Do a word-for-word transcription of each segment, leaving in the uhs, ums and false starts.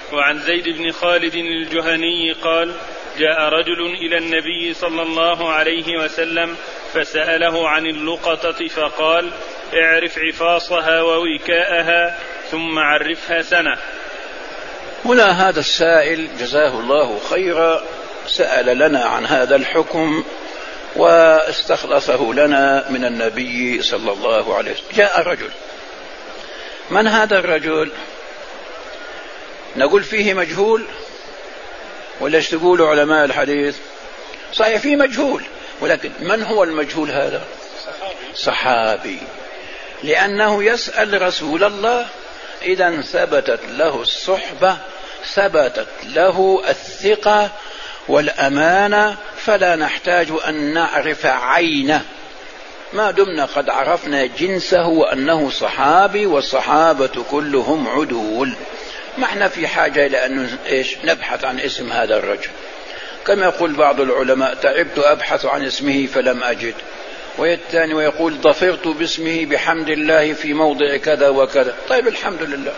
وعن زيد بن خالد الجهني قال جاء رجل إلى النبي صلى الله عليه وسلم فسأله عن اللقطة فقال اعرف عفاصها ووكاءها ثم عرفها سنة. هنا هذا السائل جزاه الله خيرا سأل لنا عن هذا الحكم واستخلصه لنا من النبي صلى الله عليه وسلم. جاء رجل، من هذا الرجل؟ نقول فيه مجهول ولا ايش تقولوا علماء الحديث؟ صحيح فيه مجهول، ولكن من هو المجهول هذا؟ صحابي، لأنه يسأل رسول الله. إذا ثبتت له الصحبة، ثبتت له الثقة والأمانة، فلا نحتاج أن نعرف عينه ما دمنا قد عرفنا جنسه وأنه صحابي، والصحابة كلهم عدول. ما احنا في حاجة إلى أن إيش نبحث عن اسم هذا الرجل، كما يقول بعض العلماء تعبت أبحث عن اسمه فلم أجد، والثاني ويقول ظفرت باسمه بحمد الله في موضع كذا وكذا. طيب الحمد لله.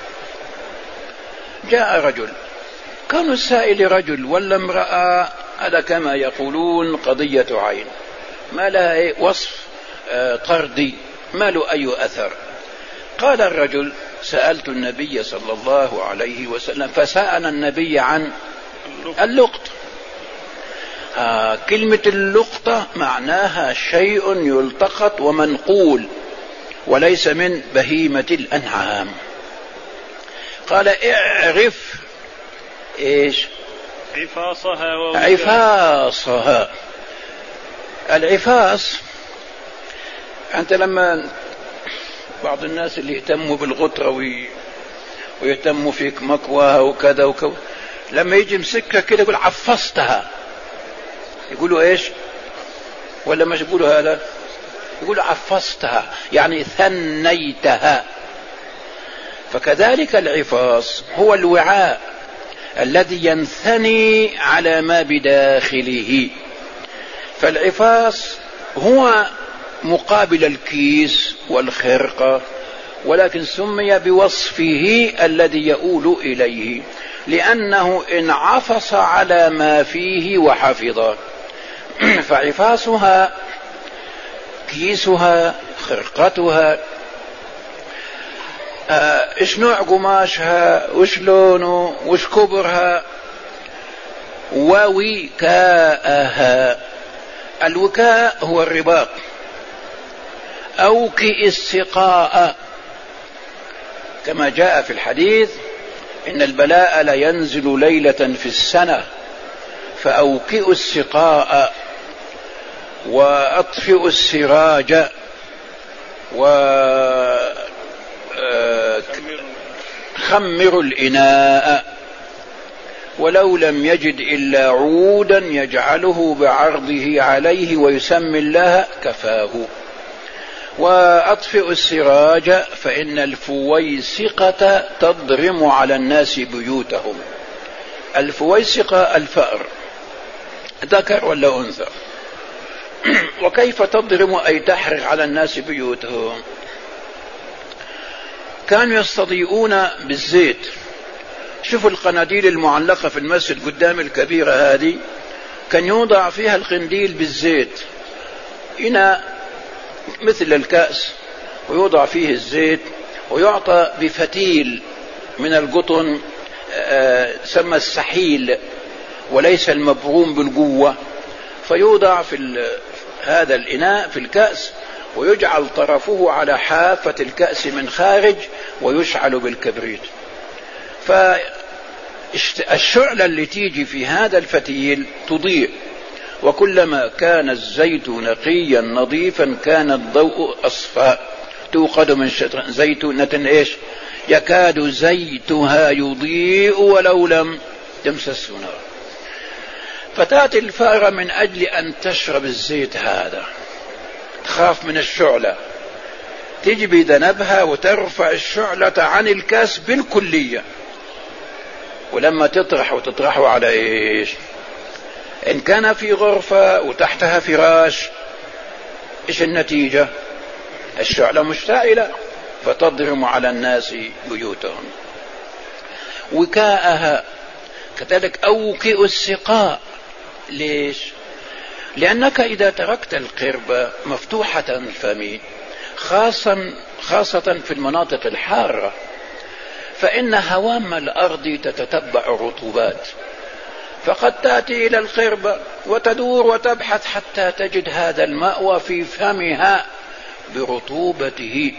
جاء رجل، كان السائل رجل ولا امرأة، هذا كما يقولون قضية عين، ما لها وصف طردي، ما له أي أثر. قال الرجل سألت النبي صلى الله عليه وسلم، فسأل النبي عن اللقطة. آه كلمة اللقطة معناها شيء يلتقط ومنقول وليس من بهيمة الأنعام. قال اعرف ايش؟ عفاصها ووكاءها. عفاصها. العفاص، أنت لما بعض الناس اللي يهتموا بالغطرة ويهتموا فيك مكواها وكذا وكذا، لما يجي مسكها كده يقول عفصتها، يقولوا ايش؟ ولا ما يقولوا هذا؟ يقولوا عفصتها يعني ثنيتها. فكذلك العفاص هو الوعاء الذي ينثني على ما بداخله. فالعفاص هو مقابل الكيس والخرقة، ولكن سمي بوصفه الذي يؤول إليه، لأنه انعفص على ما فيه وحفظه. فعفاصها كيسها خرقتها، آه ايش نوع قماشها، وش لونه، وش كبرها. ووكاءها، الوكاء هو الرباط أوكئ السقاء، كما جاء في الحديث إن البلاء لينزل ليلة في السنة فأوكئ السقاء وأطفئ السراج وخمر الإناء، ولو لم يجد إلا عودا يجعله بعرضه عليه ويسمي الله كفاه. وأطفئ السراج فإن الفويسقة تضرم على الناس بيوتهم. الفويسقة الفأر، ذكر ولا أنثى؟ وكيف تضرم أي تحرق على الناس بيوتهم؟ كانوا يستضيئون بالزيت. شوفوا القناديل المعلقة في المسجد قدام الكبيرة هذه، كان يوضع فيها القنديل بالزيت، إناء مثل الكأس ويوضع فيه الزيت، ويعطى بفتيل من القطن سمى السحيل وليس المبروم بالقوة، فيوضع في هذا الإناء في الكأس، ويجعل طرفه على حافة الكأس من خارج ويشعل بالكبريت. فالشعلة اللي تيجي في هذا الفتيل تضيء، وكلما كان الزيت نقيا نظيفا كان الضوء أصفى. توقد من زيتونة إيش؟ يكاد زيتها يضيء ولو لم تمسسه نار. فتأتي الفأرة من أجل أن تشرب الزيت هذا، تخاف من الشعلة، تجي بذنبها وترفع الشعلة عن الكاس بالكلية، ولما تطرح وتطرحه على إيش؟ إن كان في غرفة وتحتها فراش، إيش النتيجة؟ الشعلة مشتعلة فتضرم على الناس بيوتهم. وكاءها، كذلك أوكئ السقاء. ليش؟ لأنك إذا تركت القربة مفتوحة الفم خاصة خاصة في المناطق الحارة، فإن هوام الأرض تتتبع الرطوبات، فقد تأتي إلى القربة وتدور وتبحث حتى تجد هذا الماء في فمها برطوبته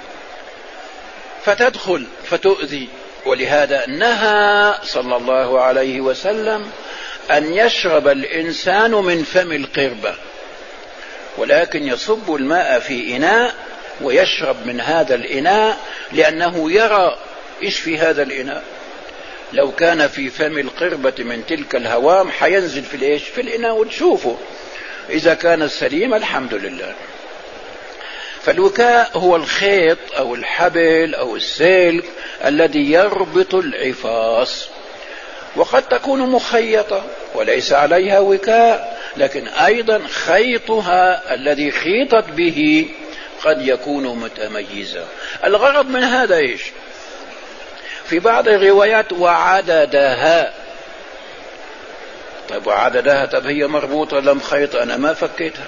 فتدخل فتؤذي. ولهذا نهى صلى الله عليه وسلم أن يشرب الإنسان من فم القربة، ولكن يصب الماء في إناء ويشرب من هذا الإناء، لأنه يرى إيش في هذا الإناء. لو كان في فم القربة من تلك الهوام حينزل في الإيش في الإناء وتشوفه، إذا كان السليم الحمد لله. فالوكاء هو الخيط أو الحبل أو السلك الذي يربط العفاص، وقد تكون مخيطة وليس عليها وكاء، لكن أيضا خيطها الذي خيطت به قد يكون متميزا. الغرض من هذا إيش؟ في بعض الروايات وعددها. طيب وعددها، طيب هي مربوطة لم خيط، أنا ما فكيتها،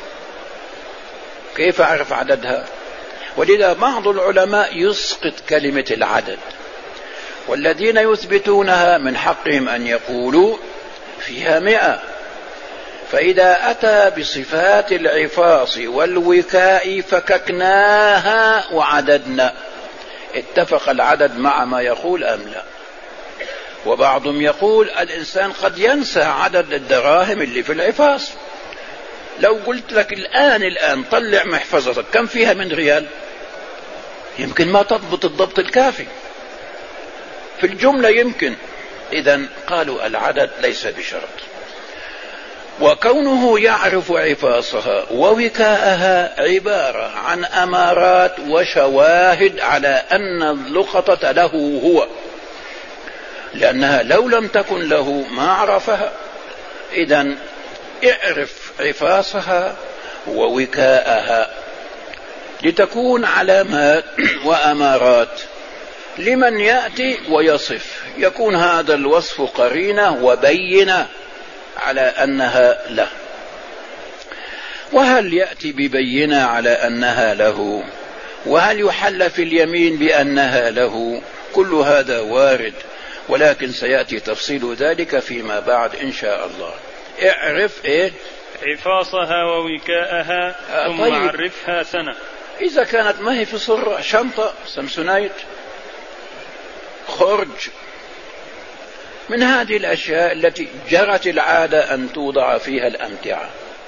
كيف أعرف عددها؟ ولذا بعض العلماء يسقط كلمة العدد، والذين يثبتونها من حقهم أن يقولوا فيها مئة. فإذا أتى بصفات العفاص والوكاء فككناها وعددنا، اتفق العدد مع ما يقول أم لا؟ وبعضهم يقول الإنسان قد ينسى عدد الدراهم اللي في العفاص. لو قلت لك الآن الآن طلع محفظتك كم فيها من ريال، يمكن ما تضبط الضبط الكافي في الجملة يمكن. إذن قالوا العدد ليس بشرط. وكونه يعرف عفاصها ووكاءها عبارة عن أمارات وشواهد على أن اللقطة له هو، لأنها لو لم تكن له ما عرفها. إذن اعرف عفاصها ووكاءها لتكون علامات وأمارات لمن يأتي ويصف، يكون هذا الوصف قرينة وبينة على أنها له. وهل يأتي ببينة على أنها له؟ وهل يحل في اليمين بأنها له؟ كل هذا وارد، ولكن سيأتي تفصيل ذلك فيما بعد إن شاء الله. اعرف إيه؟ عفاصها ووكاءها ثم طيب. عرفها سنة. إذا كانت ما هي في صر شنطة سمسونايت خرج، من هذه الأشياء التي جرت العادة أن توضع فيها الأمتعة.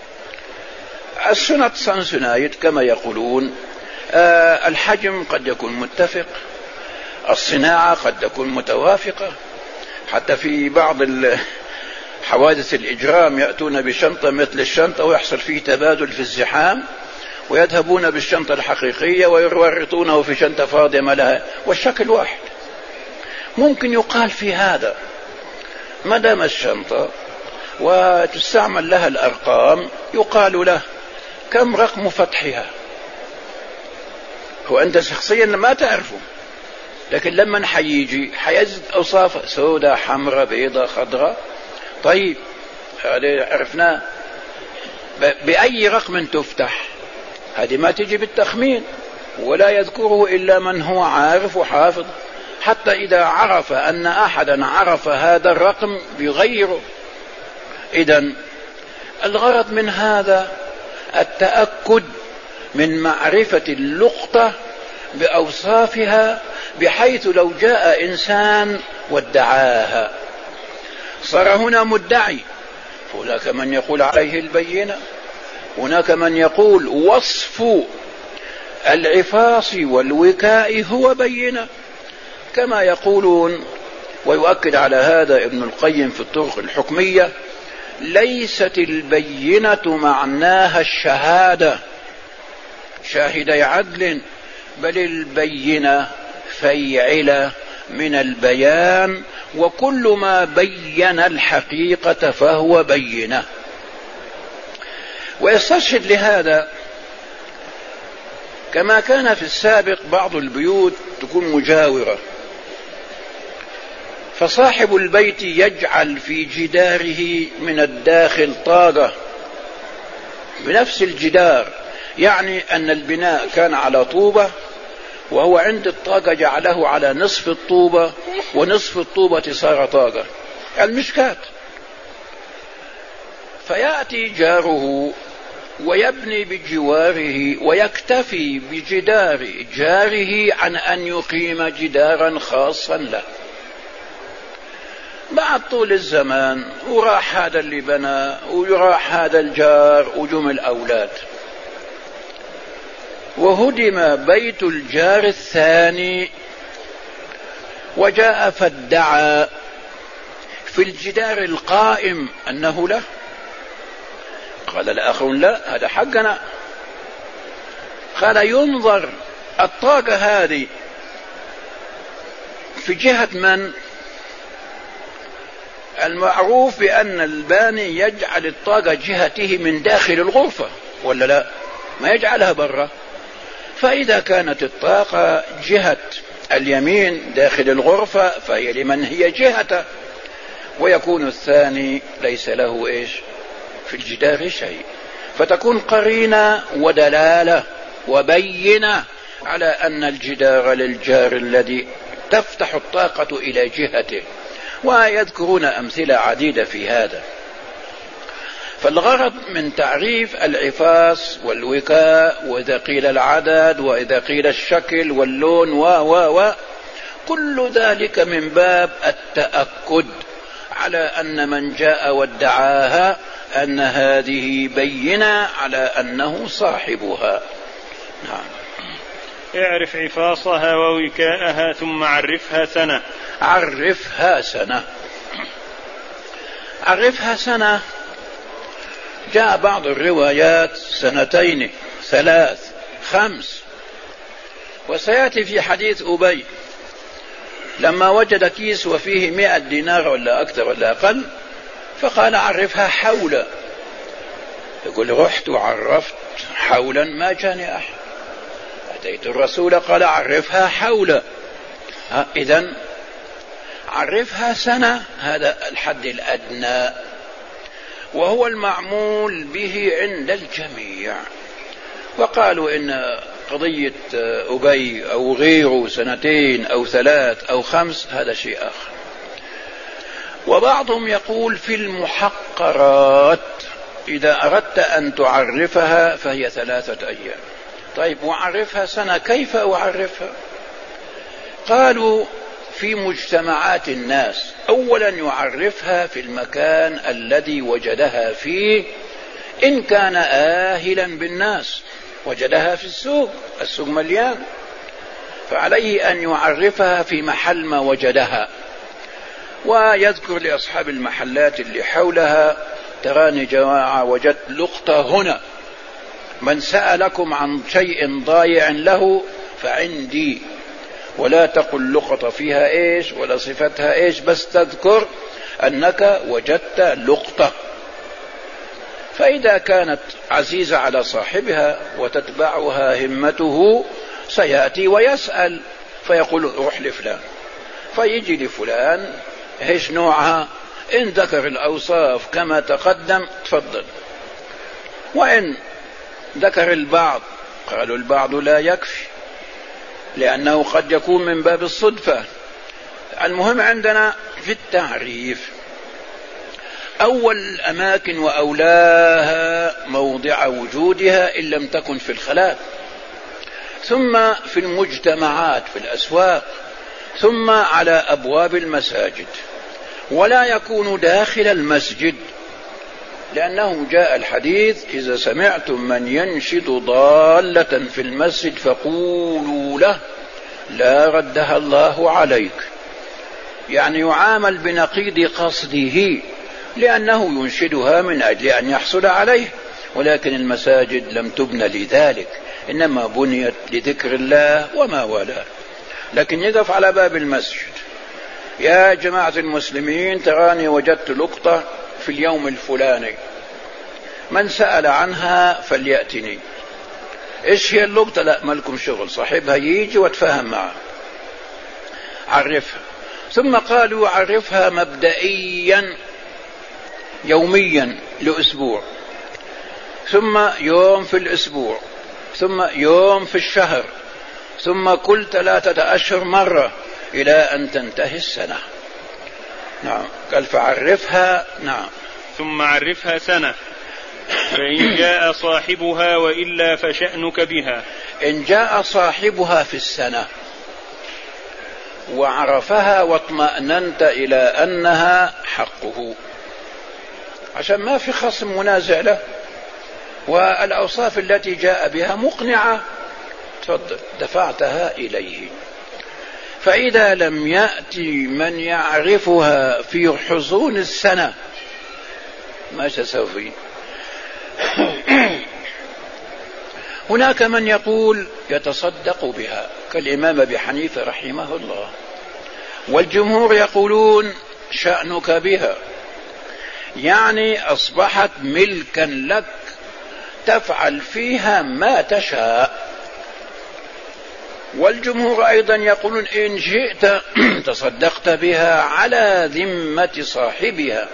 السنة سمسونايت كما يقولون، آه الحجم قد يكون متفق، الصناعة قد تكون متوافقة. حتى في بعض حوادث الإجرام يأتون بشنطة مثل الشنطة ويحصل فيه تبادل في الزحام، ويذهبون بالشنطة الحقيقية ويورطونه في شنطة فاضمة لها والشكل واحد. ممكن يقال في هذا ما دام الشنطة وتستعمل لها الأرقام يقال له كم رقم فتحها، هو أنت شخصيا ما تعرفه، لكن لما حيجي حيزد أوصافه سوداء حمراء بيضاء خضراء. طيب هذا عرفناه. بأي رقم تفتح؟ هذه ما تجي بالتخمين، ولا يذكره إلا من هو عارف وحافظ. حتى إذا عرف أن أحدا عرف هذا الرقم بغيره. إذن الغرض من هذا التأكد من معرفة اللقطة بأوصافها، بحيث لو جاء إنسان وادعاها صار هنا مدعي. هناك من يقول عليه البينة، هناك من يقول وصف العفاص والوكاء هو بينة كما يقولون. ويؤكد على هذا ابن القيم في الطرق الحكمية: ليست البينة معناها الشهادة شاهدي عدل، بل البينة فيعلة من البيان، وكل ما بين الحقيقة فهو بينة. ويستشهد لهذا كما كان في السابق بعض البيوت تكون مجاورة، فصاحب البيت يجعل في جداره من الداخل طاقة بنفس الجدار، يعني أن البناء كان على طوبة وهو عند الطاقة جعله على نصف الطوبة ونصف الطوبة صار طاقة المشكاة. فيأتي جاره ويبني بجواره ويكتفي بجدار جاره عن أن يقيم جدارا خاصا له. بعد طول الزمان وراح هذا اللي بنى ويراح هذا الجار وجم الأولاد، وهدم بيت الجار الثاني وجاء فادعى في الجدار القائم أنه له. قال الآخرون لا، هذا حقنا. قال ينظر الطاقة هذه في جهة من؟ المعروف بأن الباني يجعل الطاقة جهته من داخل الغرفة ولا لا؟ ما يجعلها برا. فإذا كانت الطاقة جهة اليمين داخل الغرفة فهي لمن هي جهته، ويكون الثاني ليس له إيش في الجدار شيء. فتكون قرينة ودلالة وبينة على أن الجدار للجار الذي تفتح الطاقة إلى جهته، ويذكرون أمثلة عديدة في هذا. فالغرض من تعريف العفاص والوكاء، وإذا قيل العدد وإذا قيل الشكل واللون و و و كل ذلك من باب التأكد على أن من جاء وادعاها أن هذه بينة على أنه صاحبها. نعم. اعرف عفاصها ووكاءها ثم عرفها سنة. عرفها سنة عرفها سنة جاء بعض الروايات سنتين ثلاث خمس، وسيأتي في حديث أبي لما وجد كيس وفيه مئة دينار ولا أكثر ولا أقل فقال عرفها حولا. يقول رحت وعرفت حولا ما جاني أحد، أتيت الرسول قال عرفها حولا. إذن عرفها سنة هذا الحد الأدنى، وهو المعمول به عند الجميع. وقالوا إن قضية أبي أو غيره سنتين أو ثلاث أو خمس هذا شيء آخر. وبعضهم يقول في المحقرات إذا أردت أن تعرفها فهي ثلاثة أيام. طيب وعرفها سنة، كيف أعرفها؟ قالوا في مجتمعات الناس أولا يعرفها في المكان الذي وجدها فيه، إن كان آهلا بالناس وجدها في السوق، السوق مليان، فعليه أن يعرفها في محل ما وجدها. ويذكر لأصحاب المحلات اللي حولها تراني جماعة وجدت لقطة هنا، من سألكم عن شيء ضايع له فعندي، ولا تقل لقطة فيها إيش ولا صفتها إيش، بس تذكر أنك وجدت لقطة. فإذا كانت عزيزة على صاحبها وتتبعها همته سيأتي ويسأل فيقول روح لفلان، فيجي لفلان ايش نوعها، إن ذكر الأوصاف كما تقدم تفضل، وإن ذكر البعض قالوا البعض لا يكفي لأنه قد يكون من باب الصدفة. المهم عندنا في التعريف أول الأماكن وأولاها موضع وجودها إن لم تكن في الخلاء، ثم في المجتمعات في الأسواق، ثم على أبواب المساجد، ولا يكون داخل المسجد، لأنه جاء الحديث إذا سمعتم من ينشد ضالة في المسجد فقولوا له لا ردها الله عليك، يعني يعامل بنقيض قصده لأنه ينشدها من أجل أن يحصل عليه، ولكن المساجد لم تبنى لذلك، إنما بنيت لذكر الله وما والاه. لكن يقف على باب المسجد يا جماعة المسلمين تراني وجدت لقطة في اليوم الفلاني، من سأل عنها فليأتني. إيش هي اللقطة؟ لا مالكم شغل، صاحبها يجي وتفهم معه، عرفها. ثم قالوا عرفها مبدئيا يوميا لأسبوع، ثم يوم في الأسبوع، ثم يوم في الشهر، ثم كل ثلاثة أشهر مرة إلى أن تنتهي السنة. نعم. قال فعرفها. نعم. ثم عرفها سنة، فإن جاء صاحبها وإلا فشأنك بها. إن جاء صاحبها في السنة وعرفها واطمأننت إلى أنها حقه، عشان ما في خصم منازع له، والأوصاف التي جاء بها مقنعة، تفضل دفعتها إليه. فإذا لم يأتي من يعرفها في حصون السنة ما تسوي. هناك من يقول يتصدق بها كالإمام أبي حنيفة رحمه الله، والجمهور يقولون شأنك بها، يعني أصبحت ملكا لك تفعل فيها ما تشاء. والجمهور أيضا يقولون إن شئت تصدقت بها على ذمة صاحبها،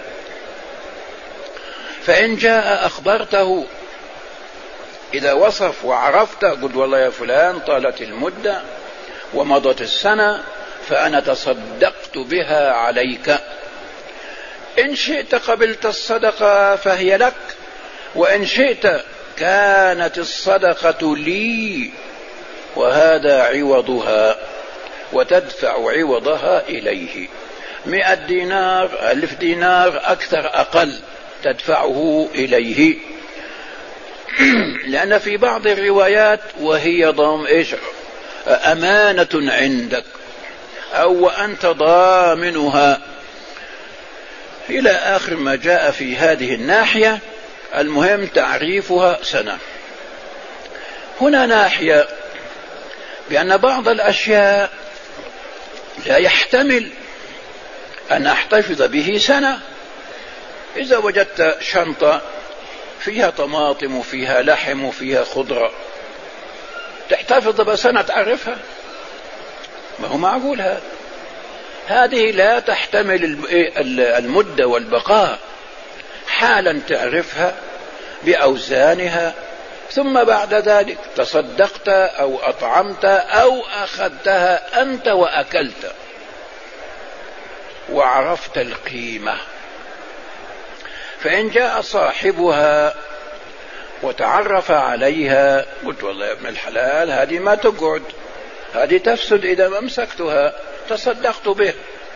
فإن جاء أخبرته إذا وصف وعرفت، قلت والله يا فلان طالت المدة ومضت السنة فأنا تصدقت بها عليك، إن شئت قبلت الصدقة فهي لك، وإن شئت كانت الصدقة لي وهذا عوضها، وتدفع عوضها إليه. مئة دينار، ألف دينار، أكثر أقل تدفعه إليه. لأن في بعض الروايات وهي ضام إيش أمانة عندك أو وأنت ضامنها إلى آخر ما جاء في هذه الناحية. المهم تعريفها سنة. هنا ناحية بأن بعض الأشياء لا يحتمل أن أحتفظ به سنة. إذا وجدت شنطة فيها طماطم وفيها لحم وفيها خضرة تحتفظ بسنة تعرفها؟ ما هو معقول هذا. هذه لا تحتمل المدة والبقاء، حالا تعرفها بأوزانها، ثم بعد ذلك تصدقت أو أطعمت أو أخذتها أنت وأكلت وعرفت القيمة. فإن جاء صاحبها وتعرف عليها قلت والله يا ابن الحلال هذه ما تقعد، هذه تفسد إذا ما أمسكتها، تصدقت به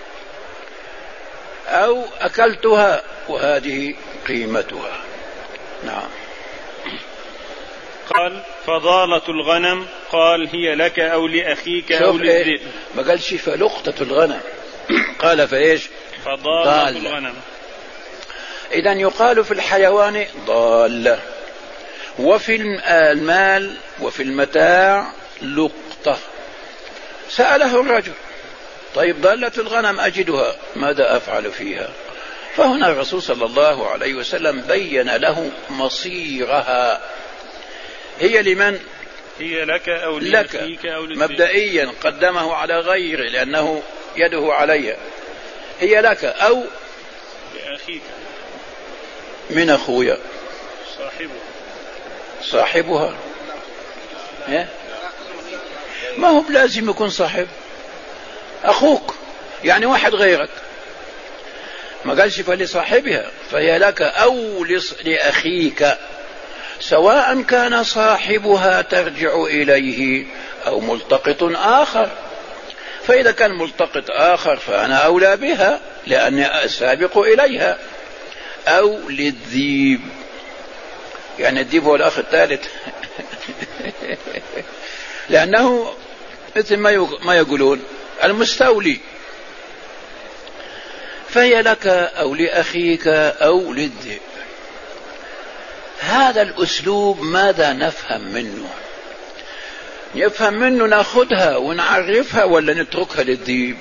أو أكلتها وهذه قيمتها. نعم. قال فضالة الغنم، قال هي لك أو لأخيك أو للذئب. إيه؟ ما قالش فلقطة الغنم قال فإيش فضالة الغنم. إذن يقال في الحيوان ضالة، وفي المال وفي المتاع لقطة. سأله الرجل طيب ضالة الغنم أجدها ماذا أفعل فيها؟ فهنا الرسول صلى الله عليه وسلم بين له مصيرها. هي لمن؟ هي لك أو لأخيك أو للذئب. مبدئيا قدمه على غيره لأنه يده عليها. هي لك أو لأخيك من أخويا صاحبه صاحبها. ما هو لازم يكون صاحب أخوك، يعني واحد غيرك. ما قالش فلصاحبها، فهي لك أو لأخيك، سواء كان صاحبها ترجع إليه أو ملتقط آخر. فإذا كان ملتقط آخر فأنا أولى بها لأني أسابق إليها. أو للذيب، يعني الذيب هو الأخ الثالث لأنه مثل ما يقولون المستولي. فهي لك أو لأخيك أو للذئب. هذا الأسلوب ماذا نفهم منه؟ يفهم منه نأخذها ونعرفها ولا نتركها للذئب؟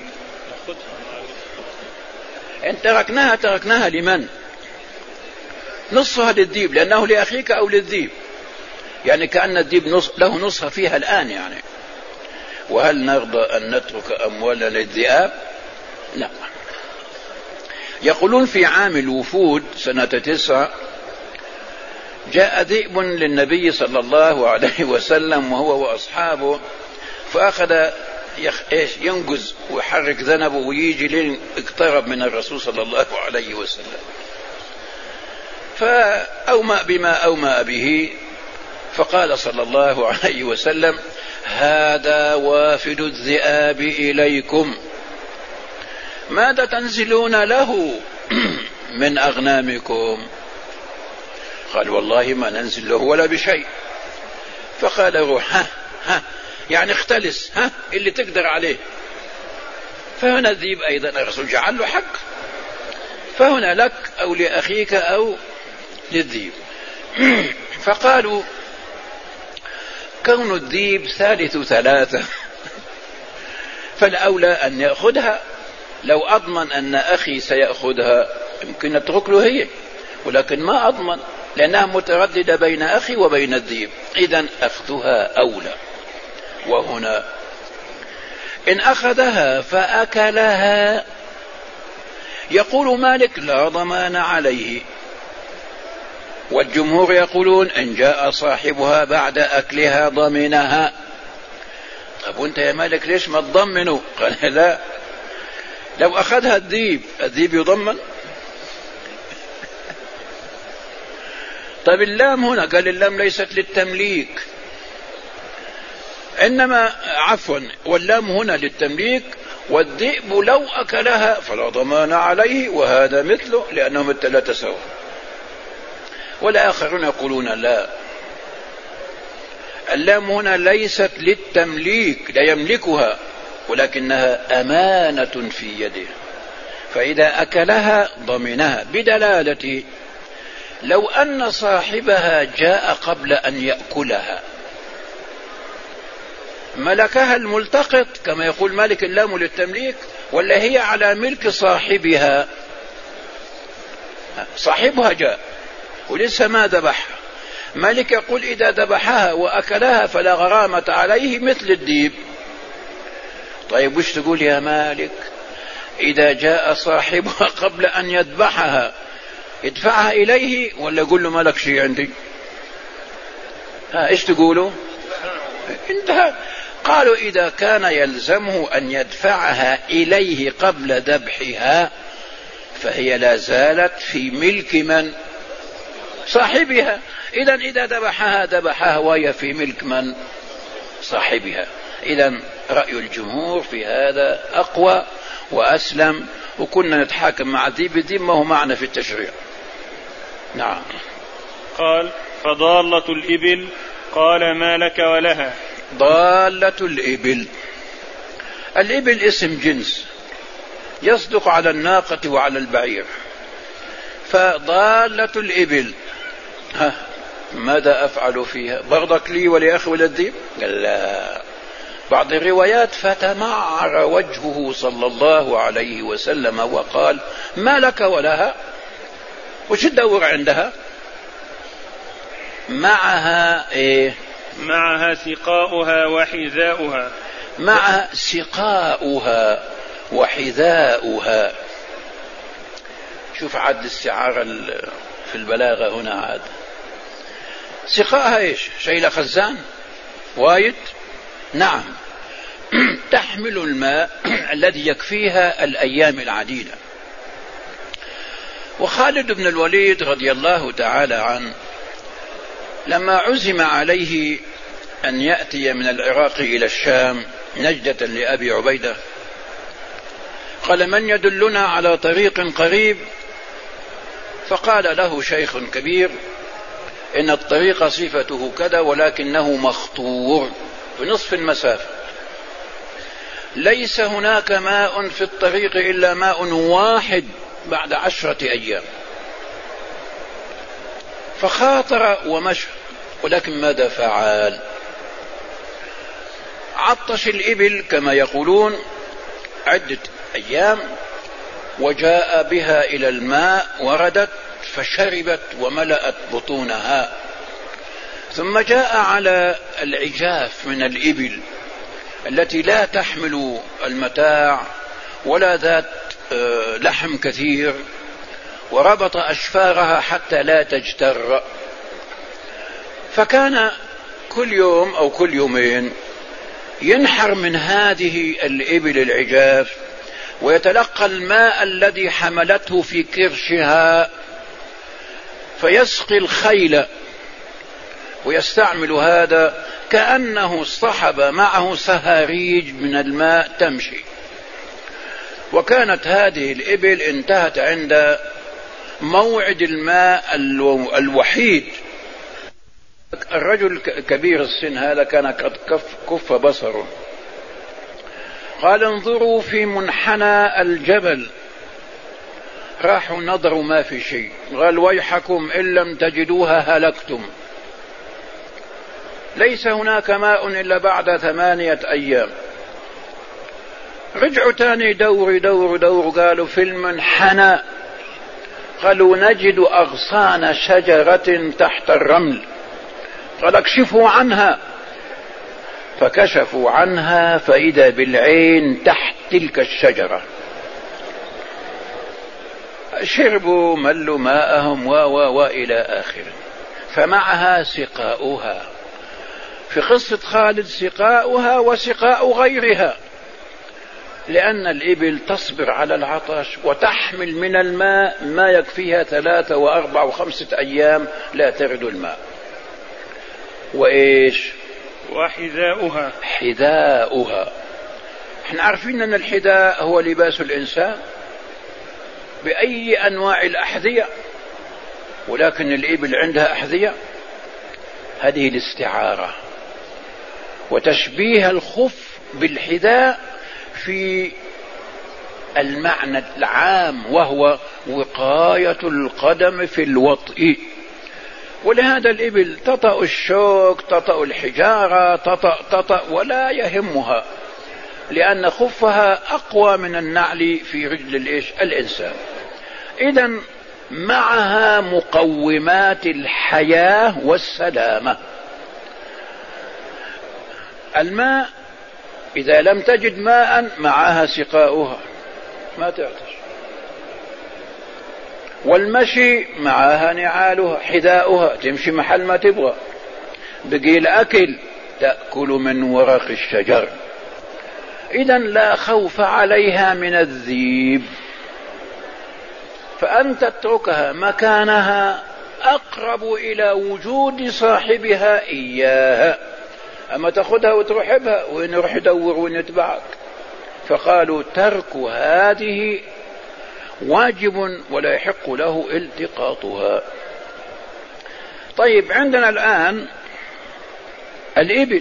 إن تركناها تركناها لمن؟ نصها للذئب لأنه لأخيك أو للذئب، يعني كأن الذئب نص له نصها فيها الآن يعني. وهل نرضى أن نترك أموالنا للذئاب؟ لا. يقولون في عام الوفود سنة تسعة جاء ذئب للنبي صلى الله عليه وسلم وهو وأصحابه، فأخذ ينقز ويحرك ذنبه ويجي لين اقترب من الرسول صلى الله عليه وسلم، فأومأ بما أومأ به، فقال صلى الله عليه وسلم: هذا وافد الذئاب إليكم، ماذا تنزلون له من أغنامكم؟ قال: والله ما ننزل له ولا بشيء. فقال: روح ها ها يعني اختلس ها اللي تقدر عليه. فهنا الذئب أيضا الرسول جعل له حق، فهنا لك أو لأخيك أو للذئب. فقالوا: كون الذئب ثالث ثلاثة فالأولى أن يأخذها، لو أضمن أن أخي سيأخذها يمكن نترك له هي، ولكن ما أضمن لأنها مترددة بين أخي وبين الذئب، إذن أخذها أولى. وهنا إن أخذها فأكلها يقول مالك: لا ضمان عليه، والجمهور يقولون: إن جاء صاحبها بعد أكلها ضمنها. طب وانت يا مالك ليش ما تضمنه؟ قال: لا، لو أخذها الذئب الذئب يضمن. طيب اللام هنا، قال اللام ليست للتمليك، إنما عفوا واللام هنا للتمليك، والذئب لو أكلها فلا ضمان عليه، وهذا مثله لأنهم الثلاثة سوا. والآخرون يقولون لا، اللام هنا ليست للتمليك، لا يملكها، ولكنها أمانة في يده، فإذا أكلها ضمنها، بدلالة لو أن صاحبها جاء قبل أن يأكلها ملكها الملتقط كما يقول مالك اللام للتمليك، ولا هي على ملك صاحبها؟ صاحبها جاء ولسه ما ذبحها، مالك يقول إذا ذبحها وأكلها فلا غرامة عليه مثل الديب. طيب وش تقول يا مالك؟ إذا جاء صاحبها قبل أن يذبحها ادفعها إليه ولا يقول له ما لك شيء عندي؟ ها إيش تقولوا؟ انتهى. قالوا إذا كان يلزمه أن يدفعها إليه قبل ذبحها فهي لا زالت في ملك من؟ صاحبها. إذن إذا ذبحها ذبحها وهي في ملك من؟ صاحبها. إذن رأي الجمهور في هذا أقوى وأسلم، وكنا نتحاكم مع ذيب الذيب ما هو معنا في التشريع. نعم. قال: فضالة الإبل. قال: ما لك ولها؟ ضالة الإبل، الإبل اسم جنس يصدق على الناقة وعلى البعير، فضالة الإبل ها ماذا أفعل فيها؟ برضك لي ولأخي وللذيب؟ قال لا. بعض الروايات فتمعر وجهه صلى الله عليه وسلم وقال: ما لك ولها؟ وش تدور عندها؟ معها إيه؟ معها سقاؤها وحذاؤها. مع سقاؤها وحذاؤها. شوف عد استعارة في البلاغة هنا، عاد سقاءها ايش؟ شيء خزان وايد؟ نعم. تحمل الماء الذي يكفيها الأيام العديدة. وخالد بن الوليد رضي الله تعالى عنه لما عزم عليه أن يأتي من العراق إلى الشام نجدة لأبي عبيدة قال: من يدلنا على طريق قريب؟ فقال له شيخ كبير: إن الطريق صفته كذا ولكنه مخطور بنصف المسافة، ليس هناك ماء في الطريق إلا ماء واحد بعد عشرة أيام. فخاطر ومشى، ولكن ماذا فعل؟ عطش الإبل كما يقولون عدة أيام، وجاء بها إلى الماء، وردت فشربت وملأت بطونها، ثم جاء على العجاف من الإبل التي لا تحمل المتاع ولا ذات لحم كثير وربط أشفارها حتى لا تجتر، فكان كل يوم أو كل يومين ينحر من هذه الإبل العجاف ويتلقى الماء الذي حملته في كرشها فيسقي الخيل، ويستعمل هذا كأنه اصطحب معه سهاريج من الماء تمشي. وكانت هذه الإبل انتهت عند موعد الماء الوحيد. الرجل كبير السن هذا كان قد كف, كف بصره، قال انظروا في منحنى الجبل، راحوا نظروا ما في شيء، قال ويحكم إن لم تجدوها هلكتم، ليس هناك ماء إلا بعد ثمانية أيام. رجعوا تاني دور دور دور، قالوا في المنحنى، قالوا نجد أغصان شجرة تحت الرمل، قال اكشفوا عنها، فكشفوا عنها فإذا بالعين تحت تلك الشجرة. شربوا ملوا ماءهم و و وإلى آخره. فمعها سقاؤها، في قصة خالد سقاؤها وسقاء غيرها، لأن الإبل تصبر على العطش وتحمل من الماء ما يكفيها ثلاثة وأربع وخمسة أيام لا ترد الماء. وإيش؟ وحذاؤها، حذاؤها. احنا عارفين أن الحذاء هو لباس الإنسان بأي أنواع الأحذية، ولكن الإبل عندها أحذية. هذه الاستعارة وتشبيه الخف بالحذاء في المعنى العام، وهو وقاية القدم في الوطء. ولهذا الإبل تطأ الشوك، تطأ الحجارة، تطأ تطأ ولا يهمها، لأن خفها أقوى من النعل في رجل الإيش الإنسان. إذن معها مقومات الحياة والسلامة. الماء إذا لم تجد ماء معها سقاؤها ما تعطش، والمشي معها نعالها حذاؤها تمشي محل ما تبغى. بقي الأكل تأكل من ورق الشجر. إذن لا خوف عليها من الذيب، فأن تتركها مكانها أقرب إلى وجود صاحبها إياها. أما تأخذها وتروح بها وين يروح يدور وين يتبعك. فقالوا ترك هذه واجب ولا يحق له التقاطها. طيب عندنا الآن الإبل.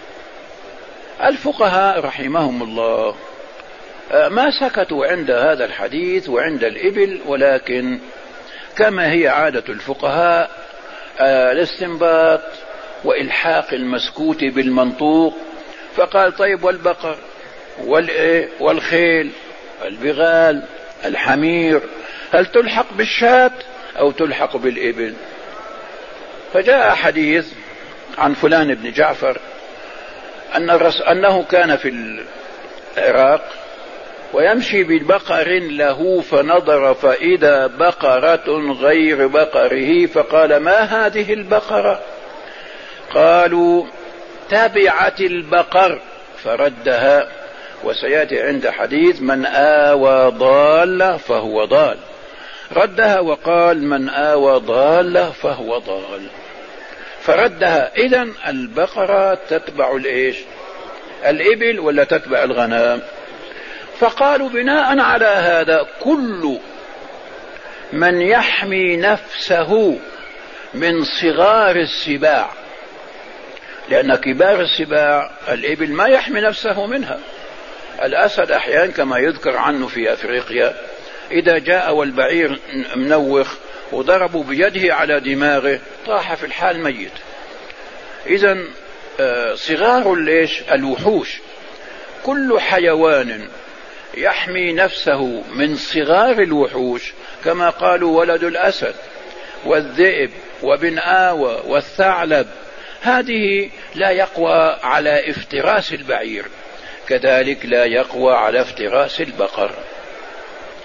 الفقهاء رحمهم الله ما سكتوا عند هذا الحديث وعند الإبل، ولكن كما هي عادة الفقهاء الاستنباط وإلحاق المسكوت بالمنطوق. فقال طيب والبقر والخيل البغال الحمير هل تلحق بالشاة أو تلحق بالإبل؟ فجاء حديث عن فلان بن جعفر أن أنه كان في العراق ويمشي ببقر له، فنظر فإذا بقرة غير بقره، فقال ما هذه البقرة؟ قالوا تبعت البقر فردها. وسيأتي عند حديث من آوى ضالة فهو ضال، ردها وقال من آوى ضالة فهو ضال، فردها. إذن البقرة تتبع الإيش؟ الإبل ولا تتبع الغنم؟ فقالوا بناء على هذا كل من يحمي نفسه من صغار السباع، لأن كبار السباع الإبل ما يحمي نفسه منها. الأسد أحيانا كما يذكر عنه في أفريقيا إذا جاء والبعير منوخ وضربوا بيده على دماغه طاح في الحال ميت. إذن صغار ليش الوحوش، كل حيوان يحمي نفسه من صغار الوحوش، كما قالوا ولد الأسد والذئب وابن آوى والثعلب، هذه لا يقوى على افتراس البعير، كذلك لا يقوى على افتراس البقر.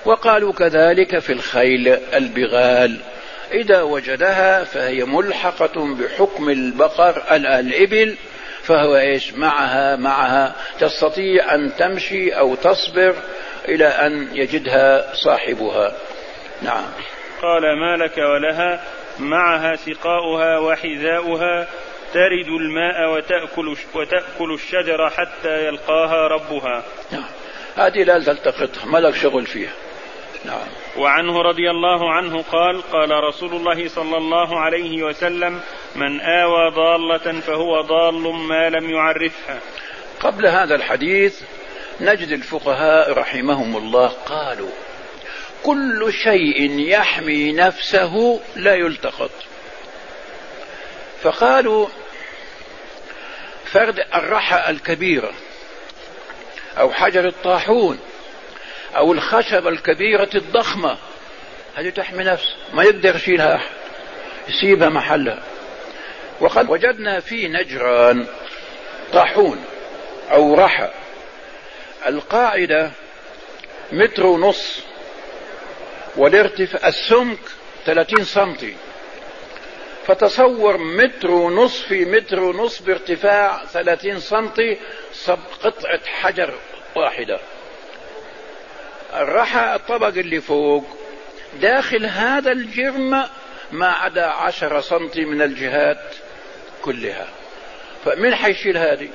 وقالوا كذلك في الخيل البغال إذا وجدها فهي ملحقة بحكم البقر الإبل، فهو إيش معها معها تستطيع أن تمشي أو تصبر إلى أن يجدها صاحبها. نعم. قال ما لك ولها معها سقاؤها وحذاؤها ترد الماء وتأكل, وتأكل الشجر حتى يلقاها ربها. نعم. هذه لا تلتقطها، ما لك شغل فيها. نعم. وعنه رضي الله عنه قال قال رسول الله صلى الله عليه وسلم من آوى ضالة فهو ضال ما لم يعرفها. قبل هذا الحديث نجد الفقهاء رحمهم الله قالوا كل شيء يحمي نفسه لا يلتقط، فقالوا فرد الرحى الكبيرة أو حجر الطاحون أو الخشبة الكبيرة الضخمة هذه تحمي نفسه، ما يقدر يشيلها أحد، يسيبها محلها. وقد وجدنا في نجران طاحون أو رحى القاعدة متر ونص والارتفاع السمك ثلاثين سنتي، فتصور متر ونص في متر ونص بارتفاع ثلاثين سنتي صب قطعة حجر واحدة. الرحى الطبق اللي فوق داخل هذا الجرم ما عدا عشرة سنتي من الجهات كلها، فمن حيشيل هذه؟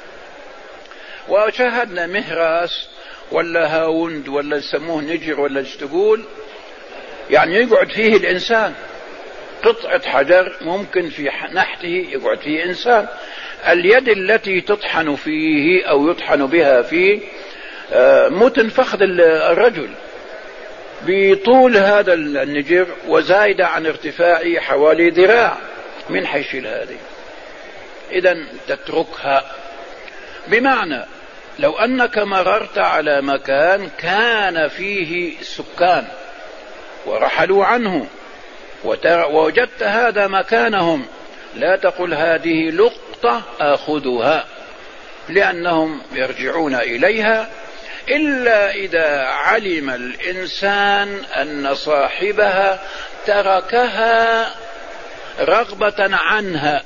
وشاهدنا مهراس ولا هاوند ولا يسموه نجر ولا ايش تقول، يعني يقعد فيه الإنسان، قطعة حجر ممكن في نحته يقعد فيه إنسان. اليد التي تطحن فيه أو يطحن بها فيه متن فخذ الرجل بطول هذا النجر وزايدة عن ارتفاعه حوالي ذراع، من حيشيل هذه؟ إذن تتركها. بمعنى لو أنك مررت على مكان كان فيه سكان ورحلوا عنه ووجدت هذا مكانهم لا تقل هذه لقطة آخذها، لأنهم يرجعون إليها إلا إذا علم الإنسان أن صاحبها تركها رغبة عنها.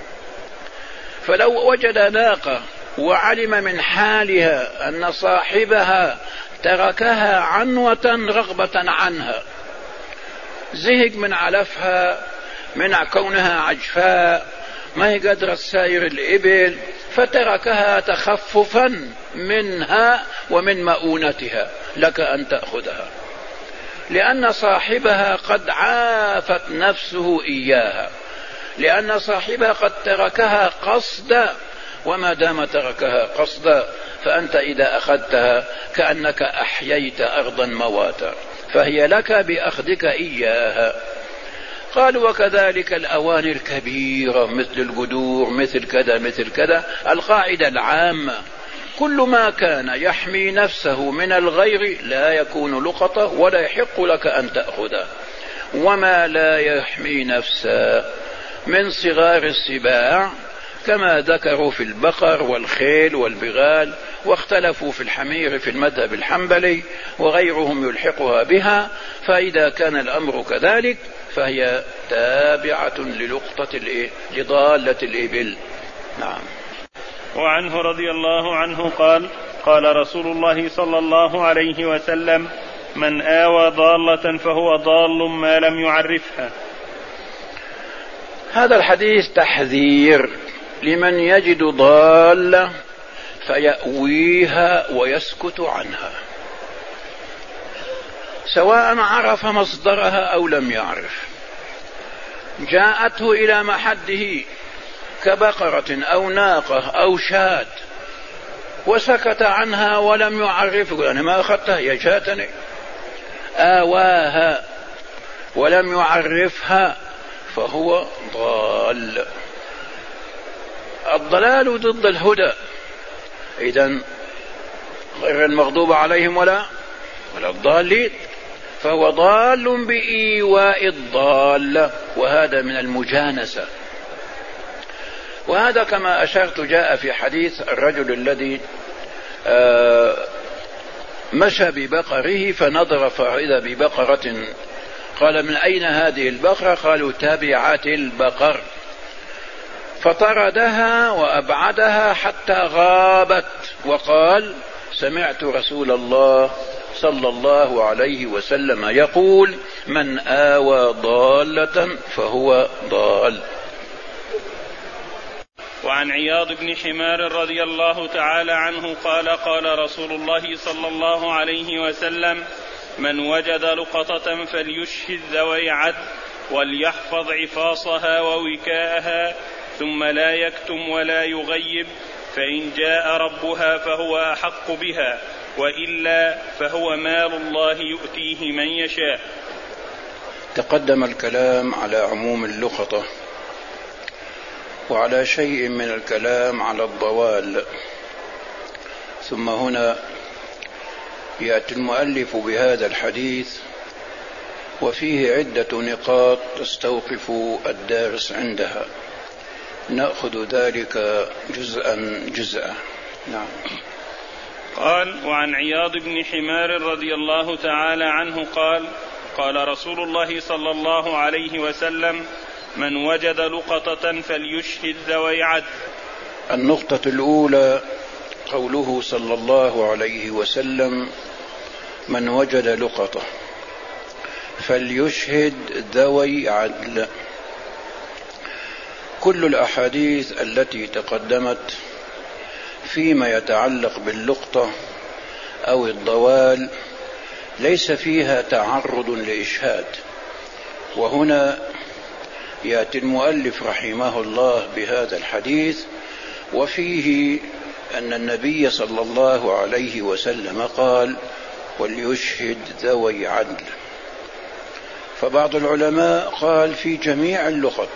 فلو وجد ناقة وعلم من حالها أن صاحبها تركها عنوة رغبة عنها، زهق من علفها من كونها عجفاء ما هي قادرة تساير الإبل، فتركها تخففا منها ومن مؤونتها، لك أن تأخذها، لأن صاحبها قد عافت نفسه إياها، لأن صاحبها قد تركها قصدا، وما دام تركها قصدا فأنت إذا أخذتها كأنك أحييت أرضا مواتا، فهي لك بأخذك إياها. قالوا وكذلك الأواني الكبيرة مثل القدور مثل كذا مثل كذا. القاعدة العامة كل ما كان يحمي نفسه من الغير لا يكون لقطة ولا يحق لك أن تأخذه، وما لا يحمي نفسه من صغار السباع كما ذكروا في البقر والخيل والبغال، واختلفوا في الحمير في المذهب الحنبلي وغيرهم يلحقها بها. فإذا كان الأمر كذلك فهي تابعة للقطة لضالة الإبل. نعم. وعنه رضي الله عنه قال قال رسول الله صلى الله عليه وسلم من آوى ضالة فهو ضال ما لم يعرفها. هذا الحديث تحذير لمن يجد ضالة فيأويها ويسكت عنها، سواء عرف مصدرها أو لم يعرف. جاءته إلى محده كبقرة أو ناقة أو شاة وسكت عنها ولم يعرف، يقول أنا ما أخذتها يا شاتني، آواها ولم يعرفها فهو ضال. الضلال ضد الهدى، إذن غير المغضوب عليهم ولا ولا الضالين، فهو ضال بإيواء الضال، وهذا من المجانسة. وهذا كما أشرت جاء في حديث الرجل الذي مشى ببقره فنظر فإذا ببقرة، قال من أين هذه البقرة؟ قالوا تبعت البقر، فطردها وأبعدها حتى غابت، وقال سمعت رسول الله صلى الله عليه وسلم يقول من آوى ضالة فهو ضال. وعن عياض بن حمار رضي الله تعالى عنه قال قال رسول الله صلى الله عليه وسلم من وجد لقطة فليشهد ذوي عدل وليحفظ عفاصها ووكاءها ثم لا يكتم ولا يغيب، فإن جاء ربها فهو أحق بها وإلا فهو مال الله يؤتيه من يشاء. تقدم الكلام على عموم اللقطة وعلى شيء من الكلام على الضوال، ثم هنا يأتي المؤلف بهذا الحديث وفيه عدة نقاط تستوقف الدارس عندها، نأخذ ذلك جزءا جزءا. نعم. قال وعن عياض بن حمار رضي الله تعالى عنه قال قال رسول الله صلى الله عليه وسلم من وجد لقطة فليشهد ذوي عدل. النقطة الأولى قوله صلى الله عليه وسلم من وجد لقطة فليشهد ذوي عدل. كل الأحاديث التي تقدمت فيما يتعلق باللقطة أو الضوال ليس فيها تعرض لإشهاد، وهنا يأتي المؤلف رحمه الله بهذا الحديث وفيه أن النبي صلى الله عليه وسلم قال وليشهد ذوي عدل. فبعض العلماء قال في جميع اللقط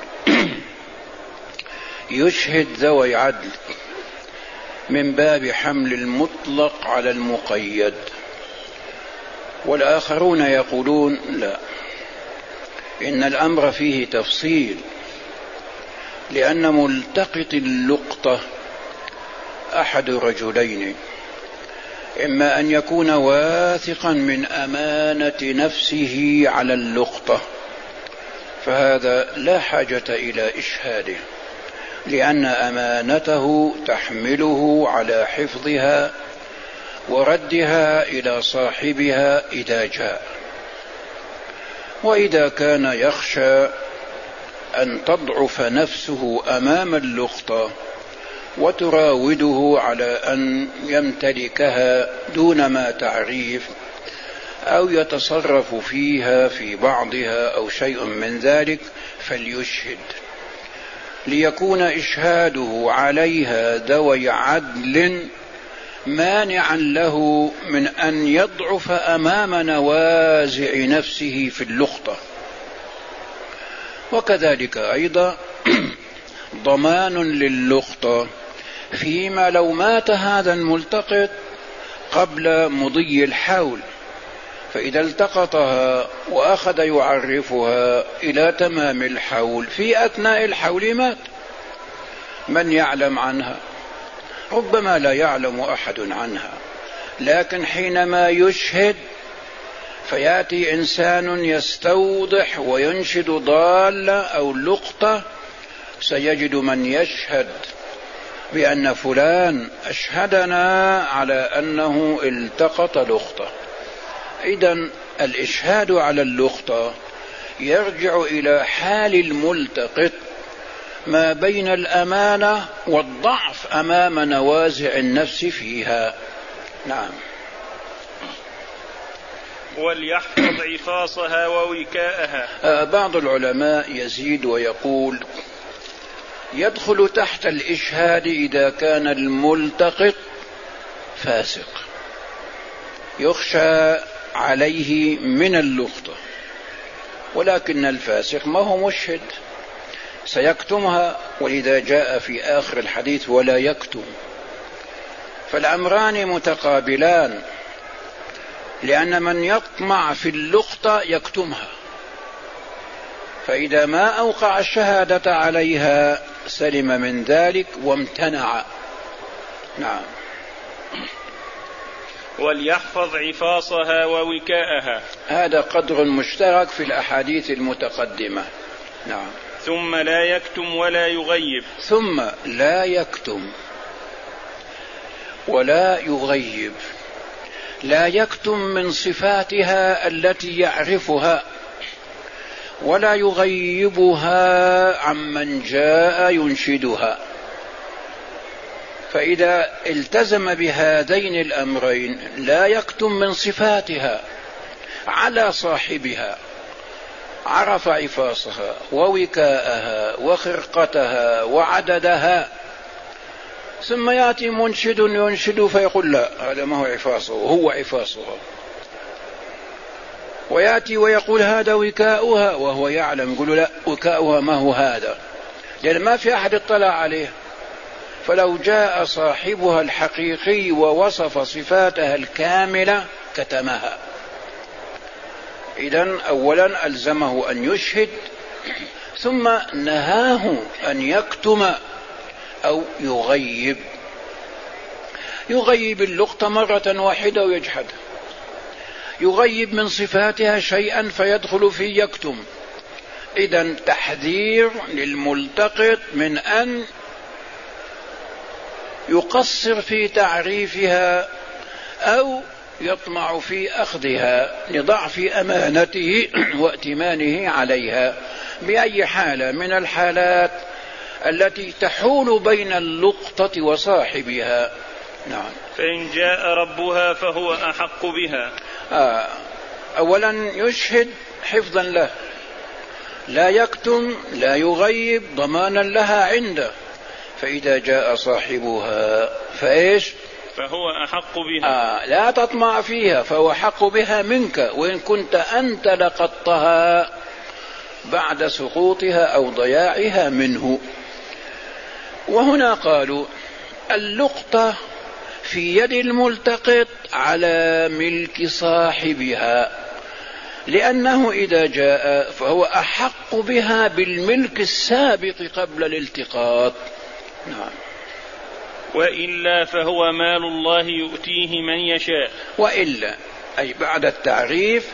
يشهد ذوي عدل من باب حمل المطلق على المقيد، والآخرون يقولون لا، إن الأمر فيه تفصيل، لأن ملتقط اللقطة أحد رجلين، إما أن يكون واثقا من أمانة نفسه على اللقطة فهذا لا حاجة إلى إشهاده، لأن أمانته تحمله على حفظها وردها إلى صاحبها إذا جاء. وإذا كان يخشى أن تضعف نفسه أمام اللقطة وتراوده على أن يمتلكها دون ما تعريف أو يتصرف فيها في بعضها أو شيء من ذلك فليشهد، ليكون إشهاده عليها ذوي عدل مانعا له من أن يضعف أمام نوازع نفسه في اللقطة. وكذلك أيضا ضمان للقطة فيما لو مات هذا الملتقط قبل مضي الحول، فإذا التقطها وأخذ يعرفها إلى تمام الحول في أثناء الحول مات، من يعلم عنها؟ ربما لا يعلم أحد عنها، لكن حينما يشهد فيأتي إنسان يستوضح وينشد ضالة أو لقطة سيجد من يشهد بأن فلان أشهدنا على أنه التقط لقطة. إذن الإشهاد على اللقطة يرجع إلى حال الملتقط ما بين الأمانة والضعف أمام نوازع النفس فيها. نعم. وليحفظ عفاصها ووكاءها. بعض العلماء يزيد ويقول يدخل تحت الإشهاد إذا كان الملتقط فاسق يخشى عليه من اللقطة، ولكن الفاسق ما هو مشهد سيكتمها، ولذا جاء في آخر الحديث ولا يكتم. فالأمران متقابلان، لأن من يطمع في اللقطة يكتمها، فإذا ما أوقع الشهادة عليها سلم من ذلك وامتنع. نعم. وليحفظ عفاصها ووكاءها. هذا قدر مشترك في الأحاديث المتقدمة. نعم. ثم لا يكتم ولا يغيب. ثم لا يكتم ولا يغيب. لا يكتم من صفاتها التي يعرفها، ولا يغيبها عمن جاء ينشدها. فإذا التزم بهذين الأمرين، لا يكتم من صفاتها على صاحبها، عرف عفاصها ووكاءها وخرقتها وعددها، ثم يأتي منشد ينشد فيقول لا هذا ما هو عفاصه، هو عفاصها، ويأتي ويقول هذا وكاؤها وهو يعلم، يقول لا وكاؤها ما هو هذا، لأن ما في أحد اطلع عليه. فلو جاء صاحبها الحقيقي ووصف صفاتها الكاملة كتمها. إذن أولا ألزمه أن يشهد، ثم نهاه أن يكتم أو يغيب. يغيب اللقطة مرة واحدة ويجحدها، يغيب من صفاتها شيئا فيدخل في يكتم. إذن تحذير للملتقط من أن يقصر في تعريفها أو يطمع في أخذها لضعف أمانته وائتمانه عليها بأي حالة من الحالات التي تحول بين اللقطة وصاحبها. نعم. فإن جاء ربها فهو أحق بها. آه. أولا يشهد حفظا له، لا يكتم لا يغيب ضمانا لها عنده. فإذا جاء صاحبها فإيش؟ فهو أحق بها. آه لا تطمع فيها، فهو أحق بها منك، وإن كنت أنت لقطتها بعد سقوطها أو ضياعها منه. وهنا قالوا اللقطة في يد الملتقط على ملك صاحبها، لأنه إذا جاء فهو أحق بها بالملك السابق قبل الالتقاط. نعم. وإلا فهو مال الله يؤتيه من يشاء. وإلا أي بعد التعريف